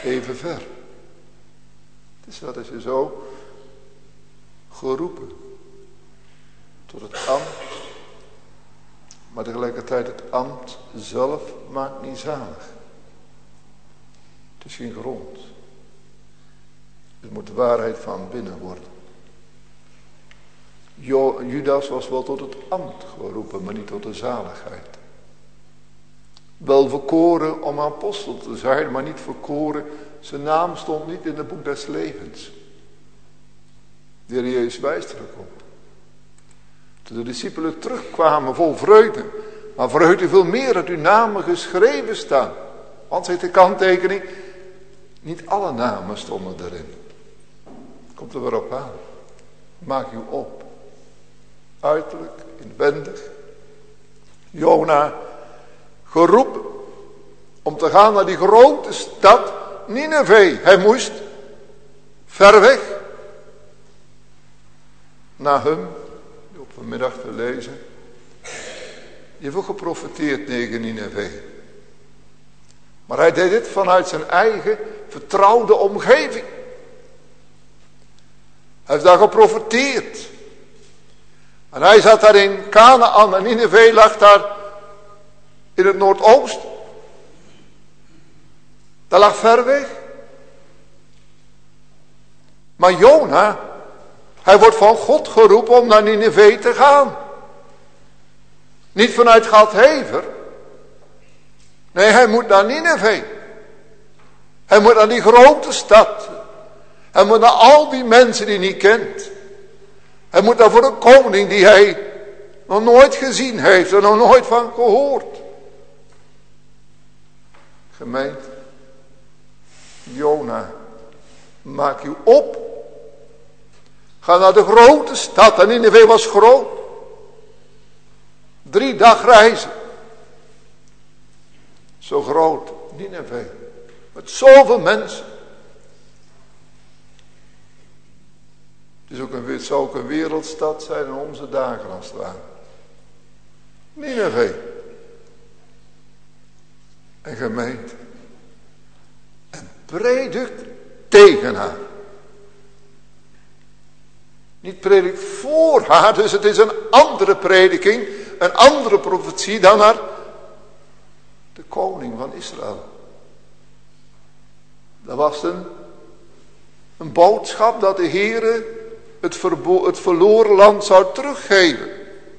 even ver. Het is dat als je zo geroepen tot het ambt, maar tegelijkertijd het ambt zelf maakt niet zalig. Het is geen grond. Het moet de waarheid van binnen worden. Judas was wel tot het ambt geroepen, maar niet tot de zaligheid. Wel verkoren om apostel te zijn, maar niet verkoren. Zijn naam stond niet in het boek des levens. De Heer Jezus wijst er ook op. Toen de discipelen terugkwamen vol vreugde. Maar vreugde veel meer dat uw namen geschreven staan. Want zegt de kanttekening, niet alle namen stonden erin. Komt er weer op aan. Maak u op. Uiterlijk, inwendig. Jona geroepen om te gaan naar die grote stad Nineve. Hij moest ver weg. Nahum, die op vanmiddag te lezen, die heeft ook geprofeteerd tegen Nineve. Maar hij deed dit vanuit zijn eigen vertrouwde omgeving. Hij heeft daar geprofeteerd. En hij zat daar in Kanaan en Nineve lag daar in het noordoosten. Dat lag ver weg. Maar Jona, hij wordt van God geroepen om naar Nineve te gaan. Niet vanuit Gadhever. Nee, hij moet naar Nineve. Hij moet naar die grote stad. Hij moet naar al die mensen die hij niet kent. Hij moet daar voor een koning die hij nog nooit gezien heeft en nog nooit van gehoord. Gemeente, Jona, maak u op. Ga naar de grote stad. En Nineve was groot. 3 dagen reizen. Zo groot, Nineve. Met zoveel mensen. Het zou ook een wereldstad zijn in onze dagen als het ware. Nineve. En gemeente. En predikt tegen haar. Niet predikt voor haar, dus het is een andere prediking, een andere profetie dan naar de koning van Israël. Dat was een boodschap dat de Heere het verloren land zou teruggeven.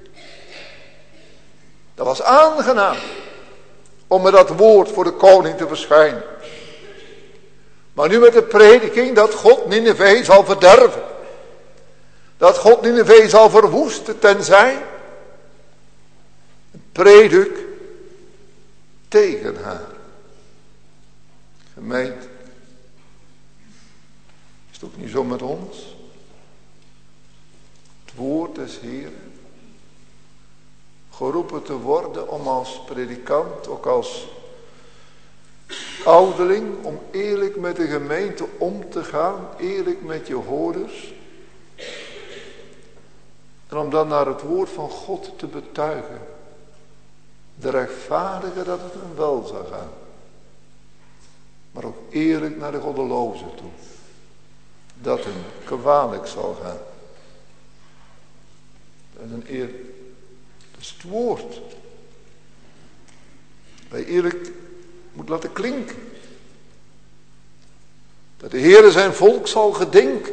Dat was aangenaam om met dat woord voor de koning te verschijnen. Maar nu met de prediking dat God Nineve zal verderven. Dat God Nineve zal verwoesten tenzij een predik tegen haar. Gemeente, is het ook niet zo met ons? Het woord des Heeren. Geroepen te worden om als predikant, ook als ouderling, om eerlijk met de gemeente om te gaan, eerlijk met je hoorders. En om dan naar het woord van God te betuigen. De rechtvaardige dat het hem wel zal gaan. Maar ook eerlijk naar de goddelozen toe. Dat hem kwalijk zal gaan. Dat is een eer. Dat is het woord. Dat je eerlijk moet laten klinken. Dat de Heere zijn volk zal gedenken.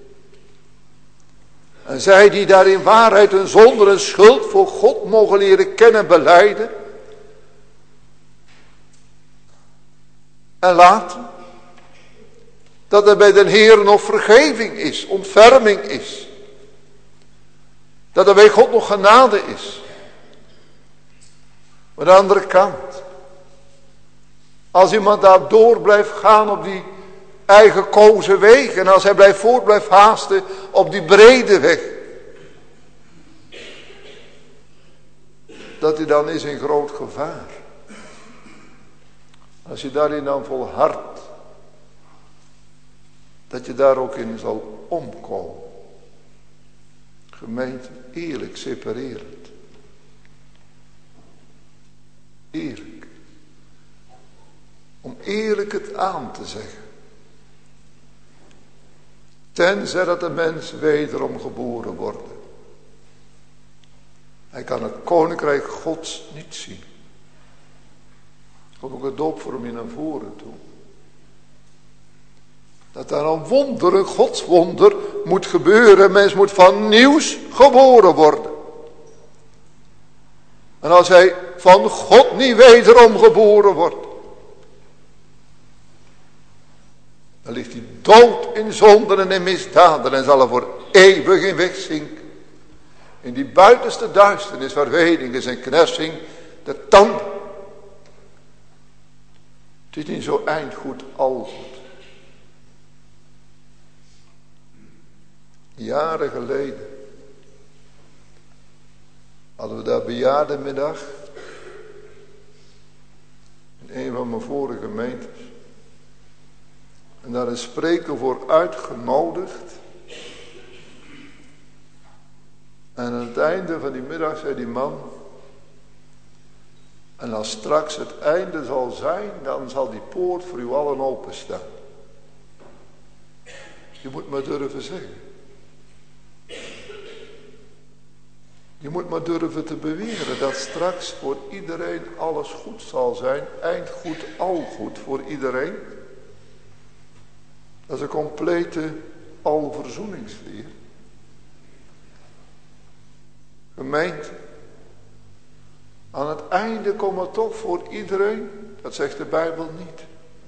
En zij die daar in waarheid hun zonde en schuld voor God mogen leren kennen en belijden. En laten. Dat er bij den Heere nog vergeving is, ontferming is. Dat er bij God nog genade is. Maar aan de andere kant. Als iemand daar door blijft gaan op die eigen kozen weg. En als hij voort blijft haasten op die brede weg. Dat hij dan is in groot gevaar. Als je daarin dan volhardt. Dat je daar ook in zal omkomen. Gemeente, eerlijk separerend. Eerlijk. Om eerlijk het aan te zeggen. Tenzij dat de mens wederom geboren wordt. Hij kan het koninkrijk Gods niet zien. Kom ik het op voor hem in naar voren toe. Dat daar een wonder, een godswonder moet gebeuren. Een mens moet van nieuws geboren worden. En als hij van God niet wederom geboren wordt, dan ligt hij dood in zonden en in misdaden en zal er voor eeuwig in wegzinken. In die buitenste duisternis waar wening is en knersing de tanden. Het is niet zo eindgoed al goed. Jaren geleden hadden we daar bejaardenmiddag in een van mijn vorige gemeentes. En daar een spreker voor uitgenodigd. En aan het einde van die middag zei die man: en als straks het einde zal zijn, dan zal die poort voor u allen openstaan. Je moet maar durven zeggen. Je moet maar durven te beweren dat straks voor iedereen alles goed zal zijn. Eindgoed, al goed voor iedereen. Dat is een complete alverzoeningsleer. Gemeente, aan het einde komt het toch voor iedereen. Dat zegt de Bijbel niet.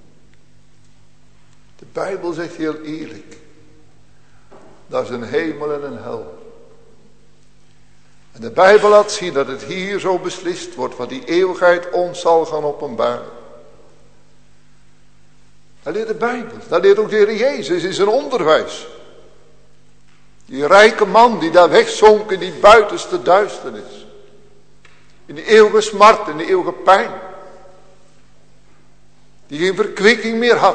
De Bijbel zegt heel eerlijk. Dat is een hemel en een hel. En de Bijbel laat zien dat het hier zo beslist wordt, wat die eeuwigheid ons zal gaan openbaren. Dat leert de Bijbel. Dat leert ook de Heer Jezus in zijn onderwijs. Die rijke man die daar wegzonk in die buitenste duisternis. In die eeuwige smart, in die eeuwige pijn. Die geen verkwikking meer had.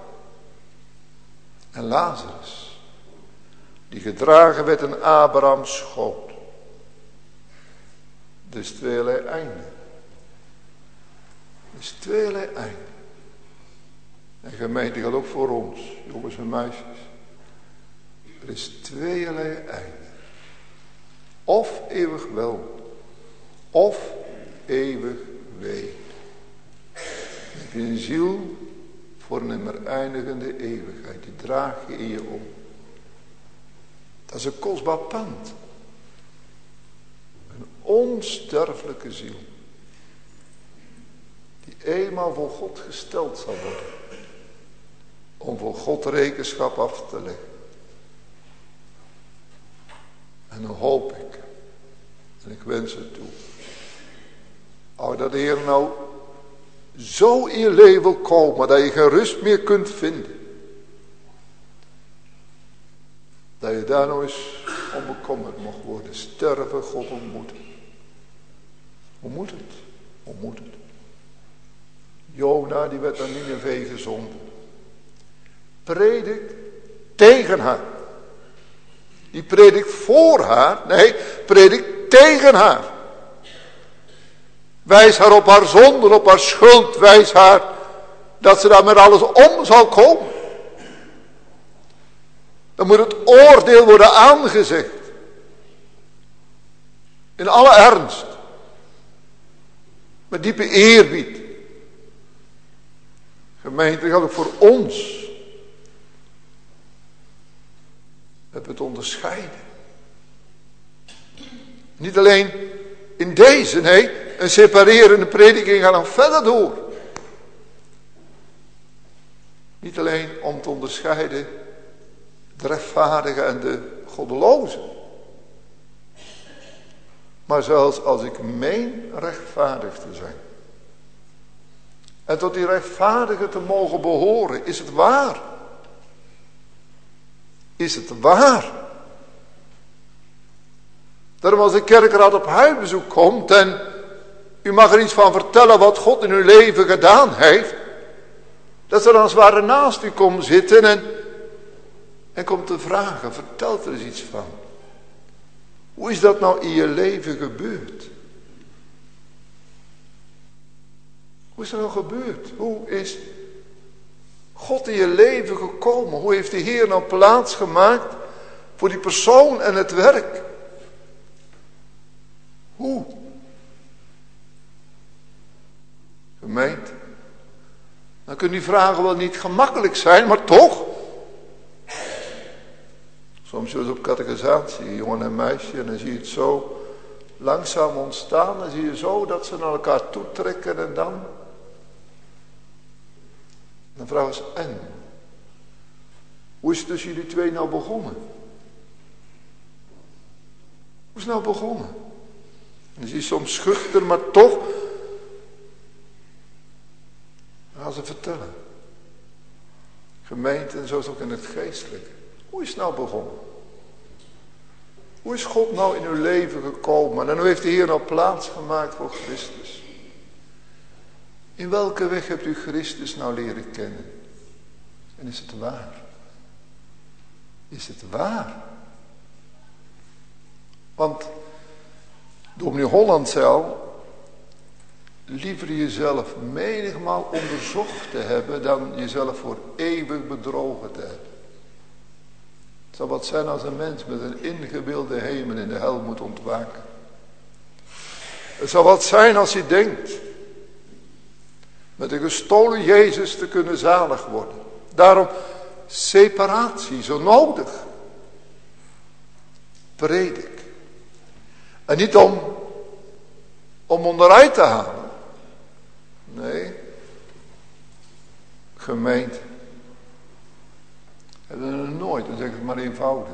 En Lazarus, die gedragen werd in Abrahams schoot. Dus tweeërlei einde. Dus tweeërlei einde. En gemeente gaat ook voor ons, jongens en meisjes. Er is tweeërlei einde. Of eeuwig wel, of eeuwig wee. Heb je een ziel voor een nimmer eindigende eeuwigheid, die draag je in je om. Dat is een kostbaar pand. Een onsterfelijke ziel. Die eenmaal voor God gesteld zal worden. Om voor God rekenschap af te leggen. En dan hoop ik. En ik wens het toe. Dat de Heer nou zo in je leven wil komen. Dat je geen rust meer kunt vinden. Dat je daar nou eens onbekommerd mocht worden. Sterven, God ontmoeten. Hoe moet het? Hoe moet het? Jona die werd naar Nineve gezonden. Predikt tegen haar. Die predikt voor haar. Nee, predikt tegen haar. Wijs haar op haar zonde, op haar schuld. Wijs haar dat ze daar met alles om zal komen. Dan moet het oordeel worden aangezegd. In alle ernst. Met diepe eerbied. Gemeente, gaat ook voor ons. Dat we het onderscheiden. Niet alleen in deze, nee, een separerende prediking gaat nog verder door. Niet alleen om te onderscheiden de rechtvaardige en de goddeloze. Maar zelfs als ik meen rechtvaardig te zijn. En tot die rechtvaardige te mogen behoren, is het waar. Is het waar? Daarom als de kerkraad op huisbezoek komt en u mag er iets van vertellen wat God in uw leven gedaan heeft. Dat ze dan als het ware naast u komen zitten en komt te vragen, vertelt er eens iets van. Hoe is dat nou in je leven gebeurd? Hoe is dat nou gebeurd? Hoe is God in je leven gekomen? Hoe heeft de Heer nou plaats gemaakt voor die persoon en het werk? Hoe? Gemeente, dan kunnen die vragen wel niet gemakkelijk zijn, maar toch. Soms is het op catechisatie, jongen en meisje, en dan zie je het zo langzaam ontstaan. Dan zie je zo dat ze naar elkaar toetrekken en dan vragen ze, en? Hoe is het tussen jullie twee nou begonnen? Hoe is het nou begonnen? En dan zie je soms schuchter, maar toch gaan ze vertellen. Gemeente, en zo is het ook in het geestelijke. Hoe is het nou begonnen? Hoe is God nou in uw leven gekomen? En hoe heeft de Heer nou plaats gemaakt voor Christus? In welke weg hebt u Christus nou leren kennen? En is het waar? Is het waar? Want dominee Holland zei al, liever jezelf menigmaal onderzocht te hebben dan jezelf voor eeuwig bedrogen te hebben. Het zal wat zijn als een mens met een ingebeelde hemel in de hel moet ontwaken. Het zal wat zijn als hij denkt met een gestolen Jezus te kunnen zalig worden. Daarom separatie, zo nodig. Predik. En niet om onderuit te halen. Nee. Gemeente. Hebben we nooit, dan zeg ik het maar eenvoudig.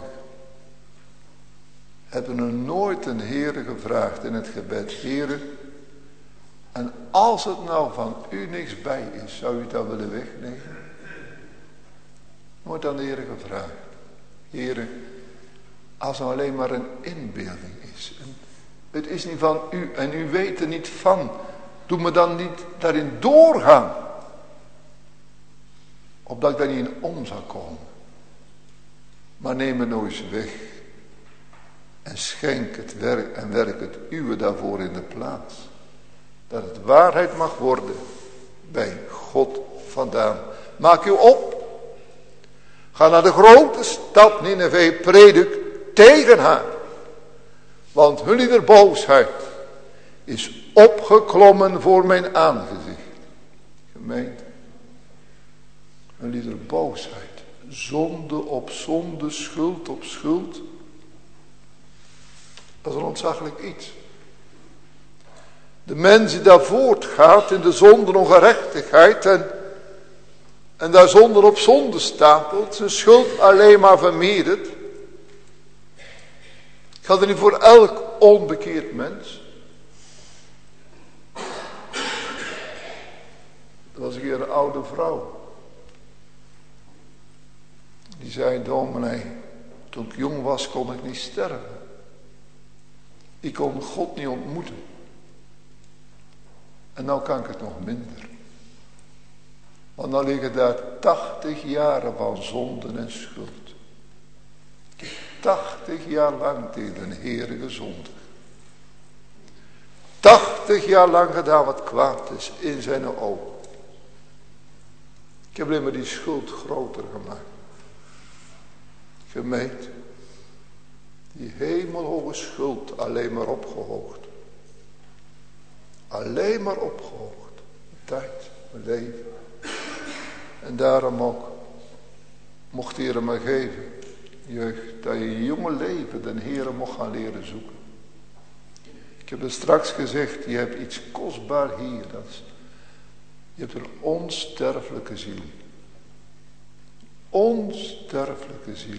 Hebben we nooit een Heere gevraagd in het gebed. Heere, en als het nou van u niks bij is, zou u het dan willen wegnemen? Nooit aan de Heere gevraagd. Heere, als het nou alleen maar een inbeelding is. Het is niet van u en u weet er niet van. Doe me dan niet daarin doorgaan. Opdat ik daar niet in om zou komen. Maar neem het nou eens weg. En schenk het werk en werk het uwe daarvoor in de plaats. Dat het waarheid mag worden bij God vandaan. Maak u op. Ga naar de grote stad Nineve, predik tegen haar. Want hun boosheid is opgeklommen voor mijn aangezicht. Gemeente. Hun boosheid. Zonde op zonde, schuld op schuld. Dat is een ontzaglijk iets. De mens die daar voortgaat in de zonde ongerechtigheid en daar zonde op zonde stapelt, zijn schuld alleen maar vermeerdert. Geldt er niet voor elk onbekeerd mens. Er was een keer een oude vrouw. Die zei, dominee, toen ik jong was kon ik niet sterven. Ik kon God niet ontmoeten. En nou kan ik het nog minder. Want dan liggen daar 80 jaren van zonden en schuld. Ik heb 80 jaar lang tegen een Heere gezondigd. 80 jaar lang gedaan wat kwaad is in zijn ogen. Ik heb alleen maar die schuld groter gemaakt. Gemeente, die hemelhoge schuld alleen maar opgehoogd. Alleen maar opgehoogd. Mijn tijd, mijn leven. En daarom ook mocht de Heer me geven, jeugd, dat je jonge leven de Heer mocht gaan leren zoeken. Ik heb er straks gezegd, je hebt iets kostbaar hier. Je hebt een onsterfelijke ziel. Onsterfelijke ziel.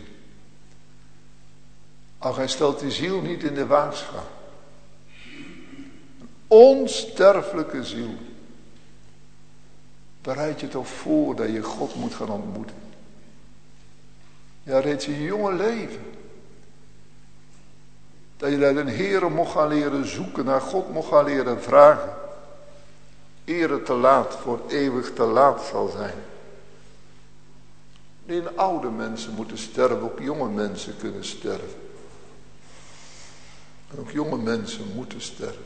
Ach, hij stelt die ziel niet in de waagschaal. Een onsterfelijke ziel. Bereid je toch voor dat je God moet gaan ontmoeten. Ja, reeds in je jonge leven. Dat je naar de Heere mocht gaan leren zoeken, naar God mocht gaan leren vragen. Eer het te laat, voor eeuwig te laat zal zijn. Niet oude mensen moeten sterven, ook jonge mensen kunnen sterven. En ook jonge mensen moeten sterven.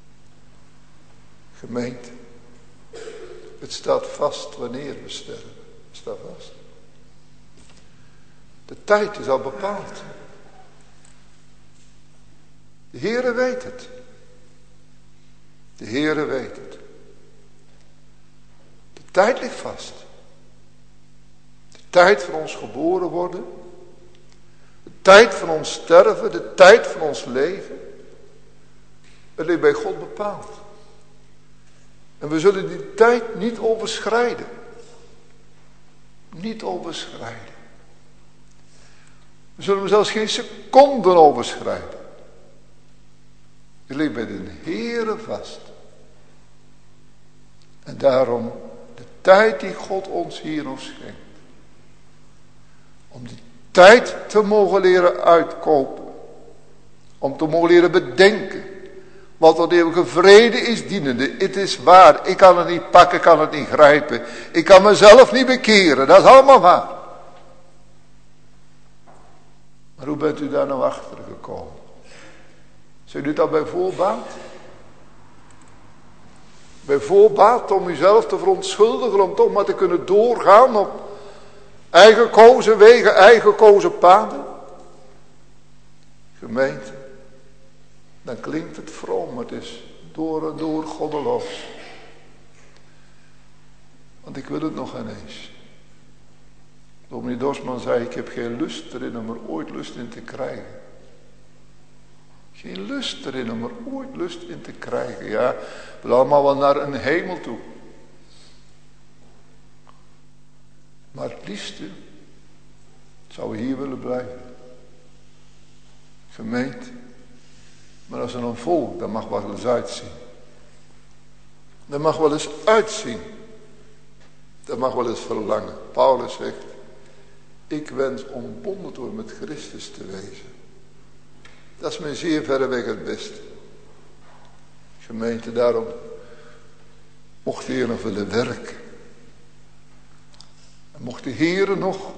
Gemeente, het staat vast wanneer we sterven. Sta vast. De tijd is al bepaald. De Heere weet het. De Heere weet het. De tijd ligt vast. De tijd van ons geboren worden. De tijd van ons sterven. De tijd van ons leven. Het ligt bij God bepaald. En we zullen die tijd niet overschrijden. Niet overschrijden. We zullen hem zelfs geen seconden overschrijden. Het ligt bij de Heere vast. En daarom de tijd die God ons hier nog schenkt. Om die tijd te mogen leren uitkopen. Om te mogen leren bedenken. Wat tot eeuwige vrede is dienende. Het is waar. Ik kan het niet pakken. Ik kan het niet grijpen. Ik kan mezelf niet bekeren. Dat is allemaal waar. Maar hoe bent u daar nou achter gekomen? Zijn u dat bij voorbaat? Bij voorbaat om uzelf te verontschuldigen. Om toch maar te kunnen doorgaan op eigen gekozen wegen. Eigen gekozen paden. Gemeente. Dan klinkt het vroom. Het is door en door goddeloos. Want ik wil het nog eens. Dominee Dorsman zei, ik heb geen lust erin om er ooit lust in te krijgen. Geen lust erin om er ooit lust in te krijgen. Ja, we willen allemaal wel naar een hemel toe. Maar het liefste zou hier willen blijven. Gemeente. Maar als er een volk, dat mag wel eens uitzien. Dat mag wel eens uitzien. Dat mag wel eens verlangen. Paulus zegt, ik wens ontbonden door met Christus te wezen. Dat is mij zeer verreweg het beste. Gemeente, daarom mocht de Heer nog willen werken. En mocht de Heer nog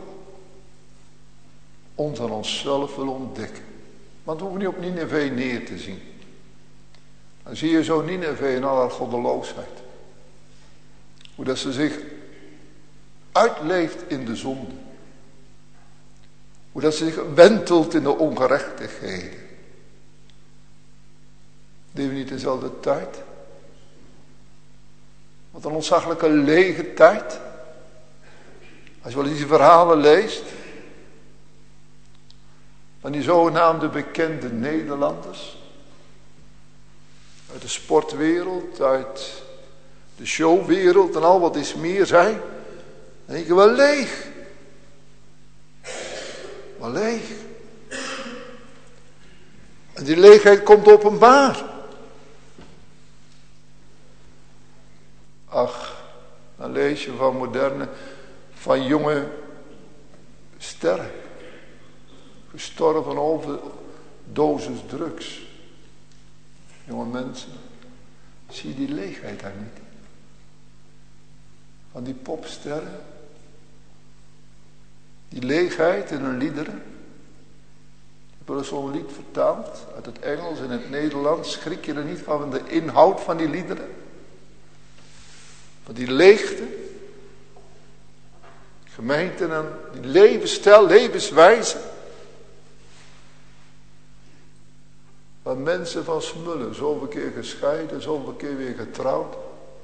ons aan onszelf willen ontdekken. Want we hoeven niet op Nineve neer te zien. Dan zie je zo Nineve in al haar goddeloosheid. Hoe dat ze zich uitleeft in de zonde. Hoe dat ze zich wentelt in de ongerechtigheden. Leven we niet dezelfde tijd? Wat een ontzaglijke lege tijd. Als je wel eens die verhalen leest. Van die zogenaamde bekende Nederlanders. Uit de sportwereld, uit de showwereld en al wat is meer zijn. Dan denk je wel leeg. Wel leeg. En die leegheid komt openbaar. Ach, dan lees je van jonge sterren. Gestorven over doses drugs. Jonge mensen. Zie je die leegheid daar niet? Van die popsterren. Die leegheid in hun liederen. Ik heb wel eens zo'n lied vertaald. Uit het Engels en het Nederlands. Schrik je er niet van de inhoud van die liederen? Van die leegte. Gemeenten en die levensstijl, levenswijze. Waar mensen van smullen, zoveel keer gescheiden, zoveel keer weer getrouwd.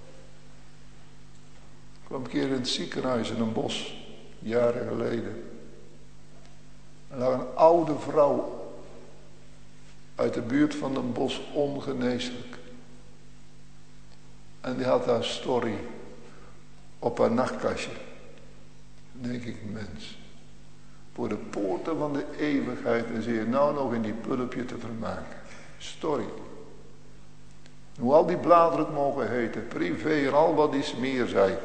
Ik kwam een keer in het ziekenhuis in een bos, jaren geleden. Er lag een oude vrouw uit de buurt van een bos, ongeneeslijk. En die had haar story op haar nachtkastje. Dan denk ik, mens, voor de poorten van de eeuwigheid is hier nou nog in die pulpje te vermaken. Story. Hoe al die bladeren het mogen heten, privé en al wat is meer zei.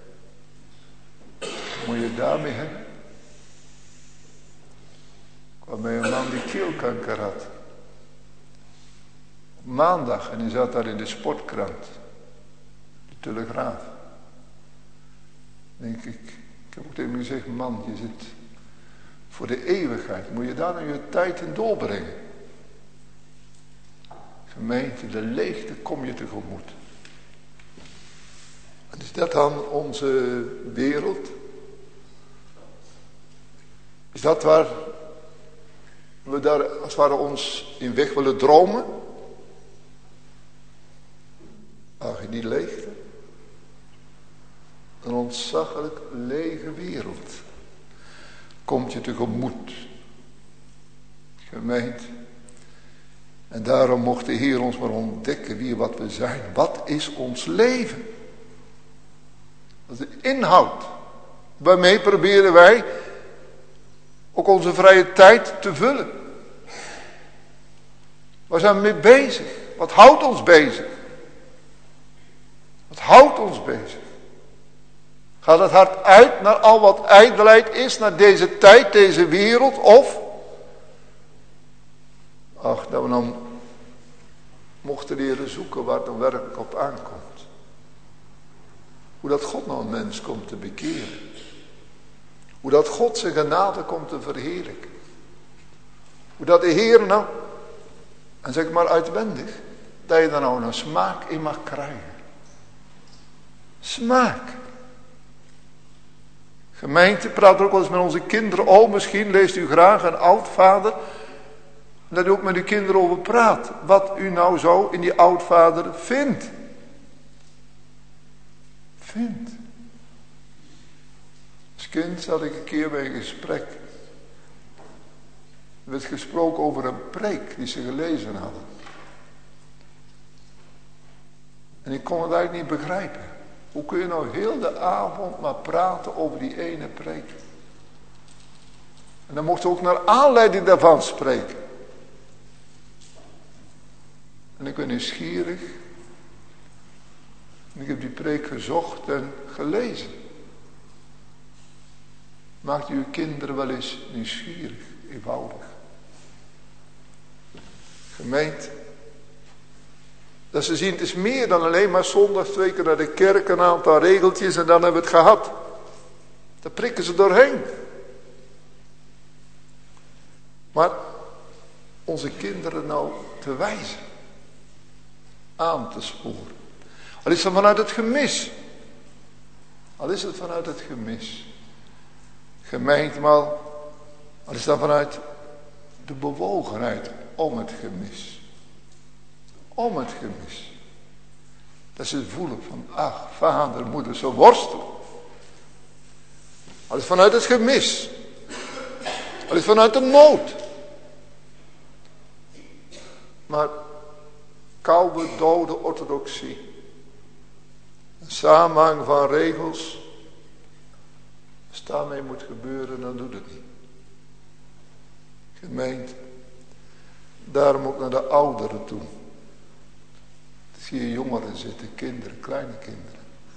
Moet je daarmee hebben? Ik kwam bij een man die keelkanker had. Op maandag en die zat daar in de sportkrant. De Telegraaf. Denk ik heb ook tegen hem gezegd, man, je zit voor de eeuwigheid. Moet je daar nou je tijd in doorbrengen? Gemeente, de leegte kom je tegemoet. En is dat dan onze wereld? Is dat waar we daar als het ware ons in weg willen dromen? Ach, in die leegte. Een ontzaglijk lege wereld komt je tegemoet. Gemeente. En daarom mocht de Heer ons maar ontdekken wie wat we zijn. Wat is ons leven? Dat is de inhoud. Waarmee proberen wij ook onze vrije tijd te vullen. Waar zijn we mee bezig? Wat houdt ons bezig? Wat houdt ons bezig? Gaat het hart uit naar al wat ijdelheid is, naar deze tijd, deze wereld? Of, ach, dat we dan mochten leren zoeken waar het dan werkelijk op aankomt. Hoe dat God nou een mens komt te bekeren. Hoe dat God zijn genade komt te verheerlijken. Hoe dat de Heer nou, en zeg maar uitwendig, dat je daar nou een smaak in mag krijgen. Smaak. Gemeente, praat er ook wel eens met onze kinderen. Oh, misschien leest u graag een oudvader. Dat u ook met uw kinderen over praat. Wat u nou zo in die oudvader vindt. Als kind zat ik een keer bij een gesprek. Er werd gesproken over een preek die ze gelezen hadden. En ik kon het eigenlijk niet begrijpen. Hoe kun je nou heel de avond maar praten over die ene preek? En dan mocht ze ook naar aanleiding daarvan spreken. En ik ben nieuwsgierig. En ik heb die preek gezocht en gelezen. Maakt u uw kinderen wel eens nieuwsgierig, eenvoudig. Gemeente. Dat ze zien, het is meer dan alleen maar zondags 2 keer naar de kerk, een aantal regeltjes en dan hebben we het gehad. Daar prikken ze doorheen. Maar onze kinderen nou te wijzen. Aan te sporen. Al is het vanuit het gemis. Gemeente, maar al is dat vanuit de bewogenheid om het gemis. Dat ze voelen van, ach, vader, moeder, zo worstelen. Al is vanuit het gemis. Al is vanuit de nood. Maar koude, dode orthodoxie. Een samenhang van regels. Als het daarmee moet gebeuren, dan doet het niet. Gemeente. Daarom ook naar de ouderen toe. Zie je jongeren zitten, kinderen, kleine kinderen.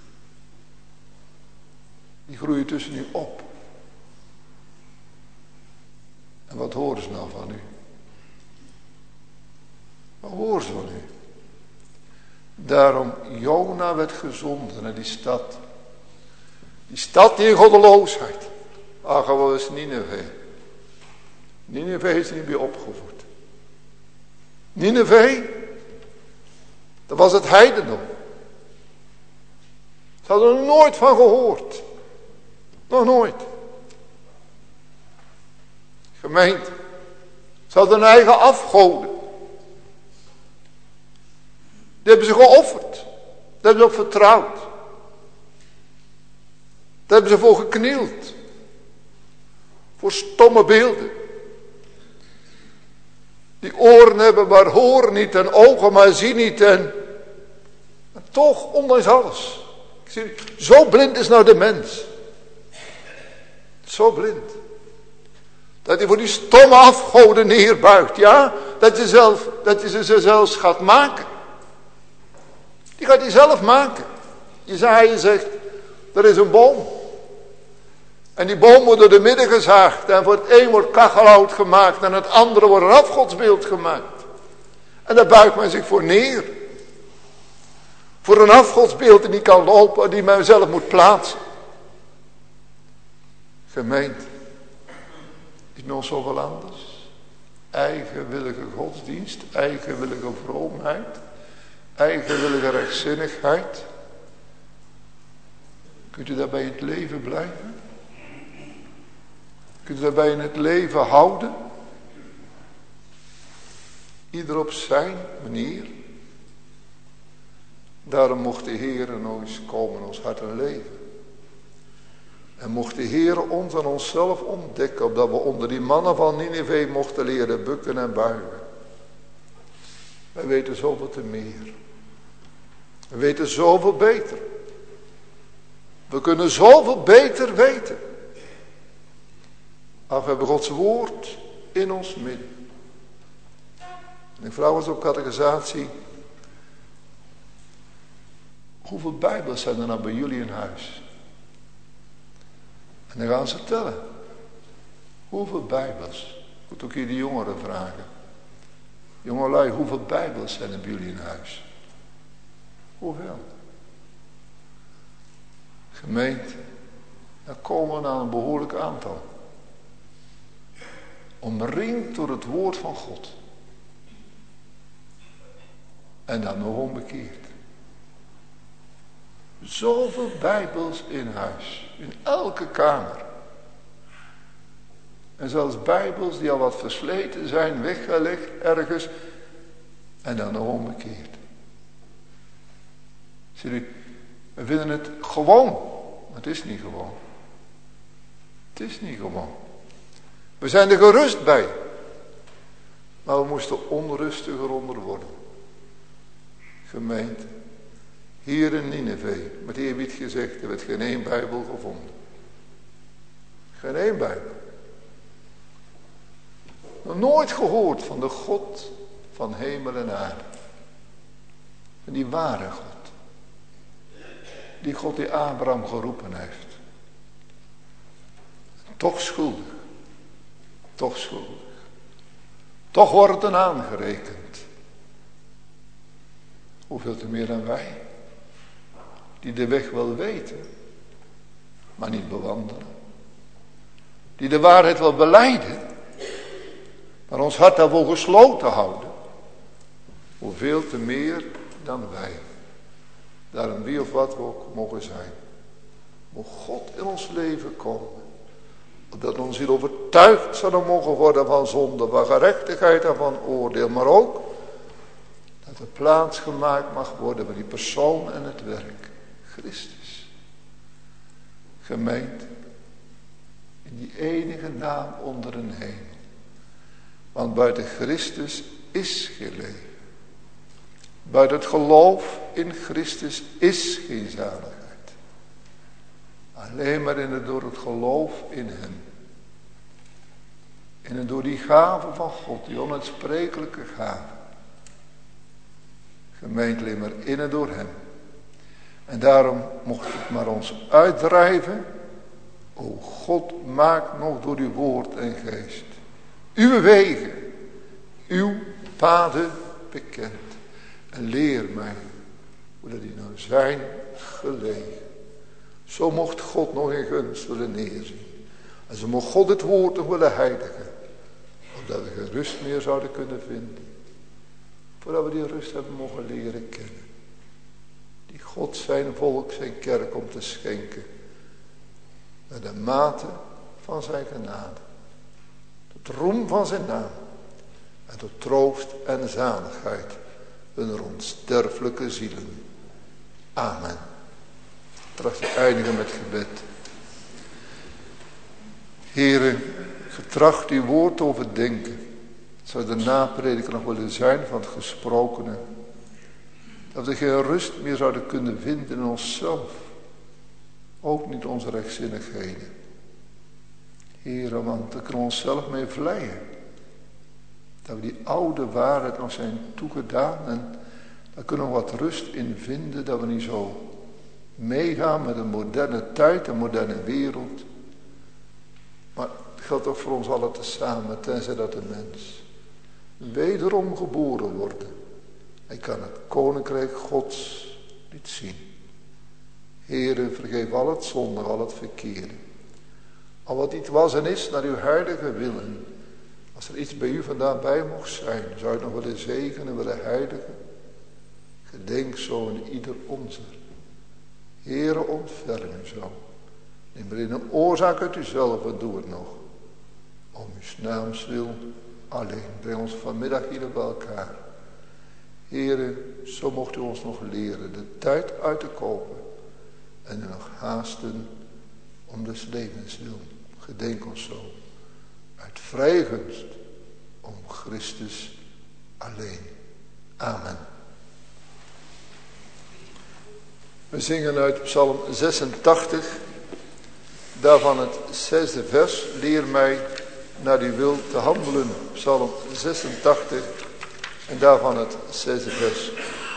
Die groeien tussen u op. En wat horen ze nou van u? Wat horen ze van u? Daarom, Jona werd gezonden naar die stad. Die stad die in goddeloosheid. Ach, wat is Nineve? Nineve is niet meer opgevoed. Nineve, dat was het heidendom. Ze hadden er nooit van gehoord. Nog nooit. Gemeente. Ze hadden hun eigen afgoden. Die hebben ze geofferd. Daar hebben ze op vertrouwd. Daar hebben ze voor geknield. Voor stomme beelden. Die oren hebben maar horen niet en ogen maar zien niet en toch, ondanks alles. Ik zie, zo blind is nou de mens. Zo blind. Dat hij voor die stomme afgoden neerbuigt. Ja, dat je ze zelfs gaat maken. Die gaat hij zelf maken. Jesaja zegt, er is een boom. En die boom wordt door de midden gezaagd. En voor het een wordt kachelhout gemaakt. En het andere wordt een afgodsbeeld gemaakt. En daar buigt men zich voor neer. Voor een afgodsbeeld die niet kan lopen. Die men zelf moet plaatsen. Gemeente. Is bij ons zoveel anders. Eigenwillige godsdienst. Eigenwillige vroomheid. Eigenwillige rechtzinnigheid. Kunt u daarbij in het leven blijven? Kunt u daarbij in het leven houden? Ieder op zijn manier. Daarom mocht de Heer nog eens komen in ons hart en leven. En mocht de Heer ons aan onszelf ontdekken, opdat we onder die mannen van Nineve mochten leren bukken en buigen. Wij weten zoveel te meer. We weten zoveel beter. We kunnen zoveel beter weten. Ach, we hebben Gods woord in ons midden. En ik vraag ons op catechisatie. Hoeveel Bijbels zijn er nou bij jullie in huis? En dan gaan ze tellen. Hoeveel Bijbels? Ik moet ook hier de jongeren vragen. Jongelui, hoeveel Bijbels zijn er bij jullie in huis? Hoeveel? Gemeente, dan komen we aan een behoorlijk aantal. Omringd door het woord van God. En dan nog onbekeerd. Zoveel Bijbels in huis. In elke kamer. En zelfs Bijbels die al wat versleten zijn, weggelegd ergens. En dan nog onbekeerd. Zie je, we vinden het gewoon. Maar het is niet gewoon. Het is niet gewoon. We zijn er gerust bij. Maar we moesten onrustiger onder worden. Gemeente. Hier in Nineve, met eerbied gezegd, er werd geen één Bijbel gevonden. Geen één Bijbel. Nog nooit gehoord van de God van hemel en aarde. Van die ware God. Die God die Abraham geroepen heeft. Toch schuldig. Toch schuldig. Toch wordt het aangerekend. Hoeveel te meer dan wij. Die de weg wel weten. Maar niet bewandelen. Die de waarheid wel belijden. Maar ons hart daarvoor gesloten houden. Hoeveel te meer dan wij. Daarom wie of wat we ook mogen zijn. Mocht God in ons leven komen. Dat ons hier overtuigd zouden mogen worden van zonde, van gerechtigheid en van oordeel. Maar ook dat er plaats gemaakt mag worden voor die persoon en het werk. Christus. Gemeente. In die enige naam onder een hemel. Want buiten Christus is geen leven. Buiten het geloof in Christus is geen zaligheid. Alleen maar door het geloof in hem. En door die gave van God, die onuitsprekelijke gave. Gemeente alleen maar in en door hem. En daarom mocht het maar ons uitdrijven. O God, maak nog door uw woord en geest. Uw wegen, uw paden bekend. En leer mij hoe dat die nou zijn gelegen. Zo mocht God nog in gunst willen neerzien. En zo mocht God het woord nog willen heiligen. Opdat we geen rust meer zouden kunnen vinden. Voordat we die rust hebben mogen leren kennen. Die God zijn volk, zijn kerk om te schenken. Naar de mate van zijn genade. Tot roem van zijn naam. En tot troost en zaligheid. Hun onsterfelijke zielen. Amen. Tracht te eindigen met gebed. Heere, getracht uw woord te overdenken. Zou de naprediker nog willen zijn van het gesprokene. Dat we geen rust meer zouden kunnen vinden in onszelf. Ook niet onze rechtzinnigheden. Heere, want we kunnen onszelf mee vleien. Dat we die oude waarheid nog zijn toegedaan. En daar kunnen we wat rust in vinden. Dat we niet zo meegaan met een moderne tijd, een moderne wereld. Maar het geldt ook voor ons allen tezamen, tenzij dat de mens wederom geboren wordt. Hij kan het koninkrijk Gods niet zien. Heere, vergeef al het zonde, al het verkeerde. Al wat iets was en is naar uw heilige willen. Als er iets bij u vandaan bij mocht zijn, zou je het nog willen zegenen, willen heiligen. Gedenk zo in ieder onze. Heere, ontferm u zo. Neem maar in een oorzaak uit uzelf en doe het nog. om uw naams wil alleen. Breng ons vanmiddag hier bij elkaar. Here, zo mocht u ons nog leren de tijd uit te kopen en u nog haasten om des levens wil. Gedenk ons zo uit vrije gunst om Christus alleen. Amen. We zingen uit Psalm 86, daarvan het 6e vers. Leer mij naar uw wil te handelen. Psalm 86 en daarvan het 6e vers.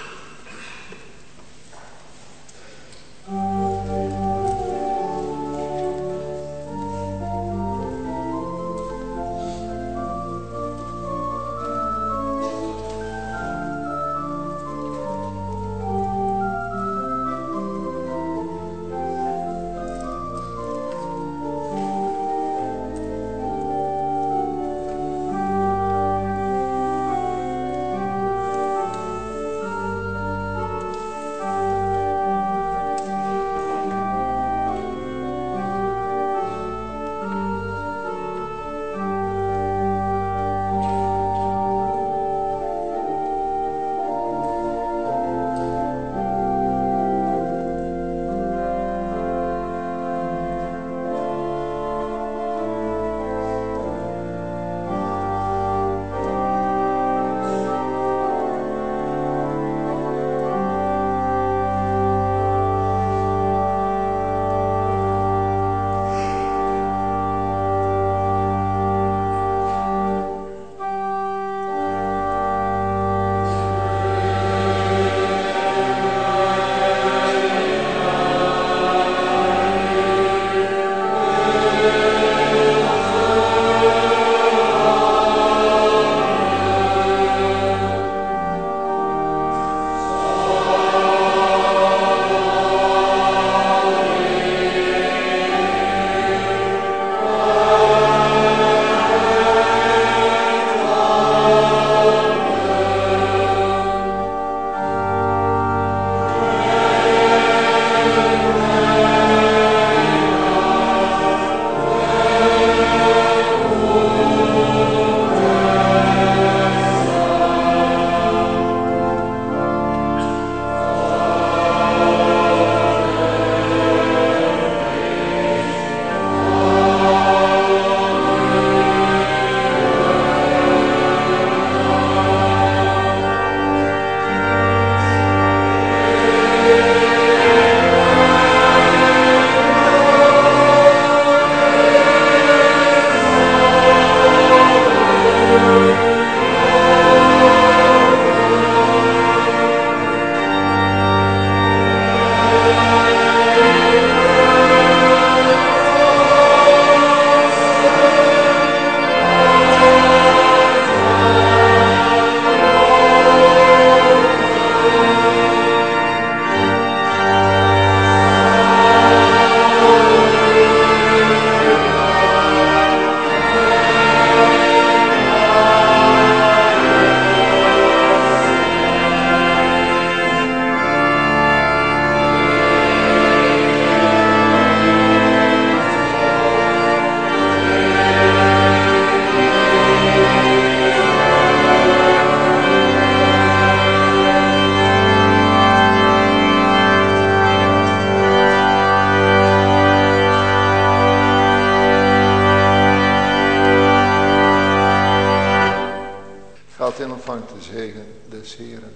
en ontvangt de zegen des Heeren.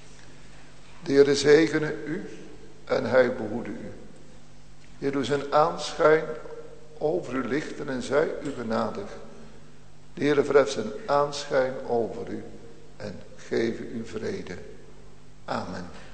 De Heere zegene u en hij behoede u. Heer, doe zijn aanschijn over u lichten en zij u genadig. De Heere verheft zijn aanschijn over u en geef u vrede. Amen.